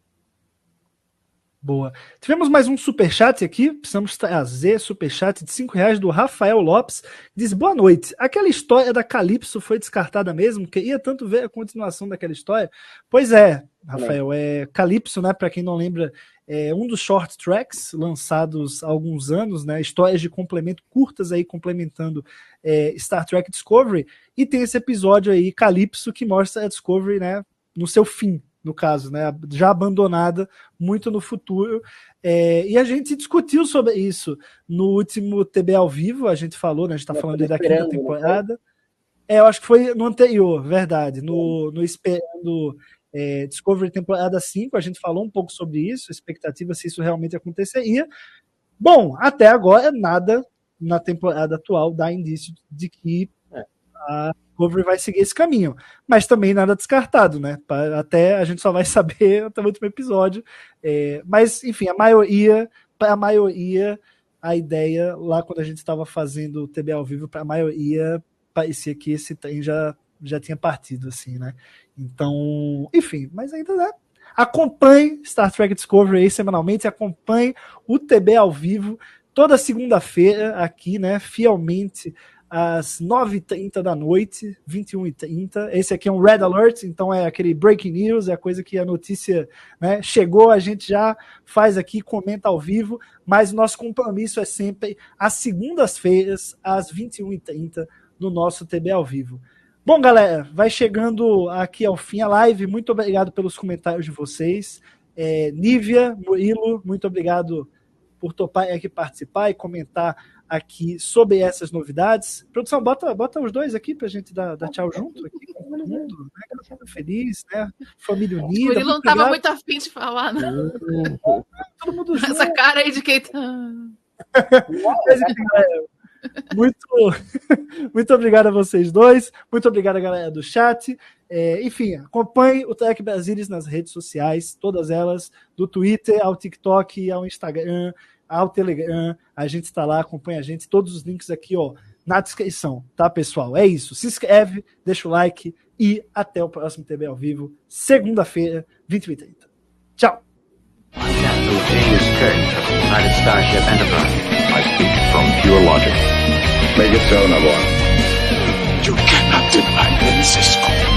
Boa. Tivemos mais um superchat aqui. Precisamos trazer superchat de R$5 do Rafael Lopes. Diz, boa noite. Aquela história da Calypso foi descartada mesmo? Queria tanto ver a continuação daquela história. Pois é, Rafael. Calypso, né? Para quem não lembra, um dos short tracks lançados há alguns anos, né? Histórias de complemento curtas aí complementando Star Trek Discovery, e tem esse episódio aí, Calypso, que mostra a Discovery, né, no seu fim, no caso, né, já abandonada muito no futuro. E a gente discutiu sobre isso no último TB ao vivo, a gente falou, né, a gente tá falando da quinta temporada. Eu acho que foi no anterior, verdade, no Esperando Discovery temporada 5, a gente falou um pouco sobre isso, a expectativa se isso realmente aconteceria. Bom, até agora nada na temporada atual dá indício de que a Discovery vai seguir esse caminho, mas também nada descartado, né? Até a gente só vai saber até o último episódio. Mas, enfim, para a maioria, a ideia lá quando a gente estava fazendo o TB ao vivo, para a maioria parecia que esse trem já tinha partido, assim, né? Então, enfim, mas ainda, né? Acompanhe Star Trek Discovery aí semanalmente, acompanhe o TB ao vivo toda segunda-feira aqui, né? Fielmente às 9h30 da noite, 21h30. Esse aqui é um Red Alert, então é aquele breaking news, é a coisa que a notícia, né, chegou, a gente já faz aqui, comenta ao vivo, mas o nosso compromisso é sempre às segundas-feiras, às 21h30, no nosso TB ao vivo. Bom, galera, vai chegando aqui ao fim a live. Muito obrigado pelos comentários de vocês. Nívia, Murilo, muito obrigado por topar aqui participar e comentar aqui sobre essas novidades. Produção, bota os dois aqui pra gente dar tchau junto aqui com todo mundo, né? Feliz, né? Família unida. O Murilo não estava muito afim de falar, né? Todo mundo junto. Essa cara aí de quem tá... Muito obrigado a vocês dois, muito obrigado a galera do chat. Enfim, acompanhe o Trek Brasilis nas redes sociais, todas elas, do Twitter ao TikTok, ao Instagram, ao Telegram. A gente está lá, acompanha a gente, todos os links aqui, ó, na descrição, tá, pessoal? É isso, se inscreve, deixa o like e até o próximo TB ao vivo, segunda-feira, 20h30. Tchau! Captain James Kirk of the United Starship Enterprise. I speak from pure logic. Make it so, Navarro. You cannot deny me, Cisco.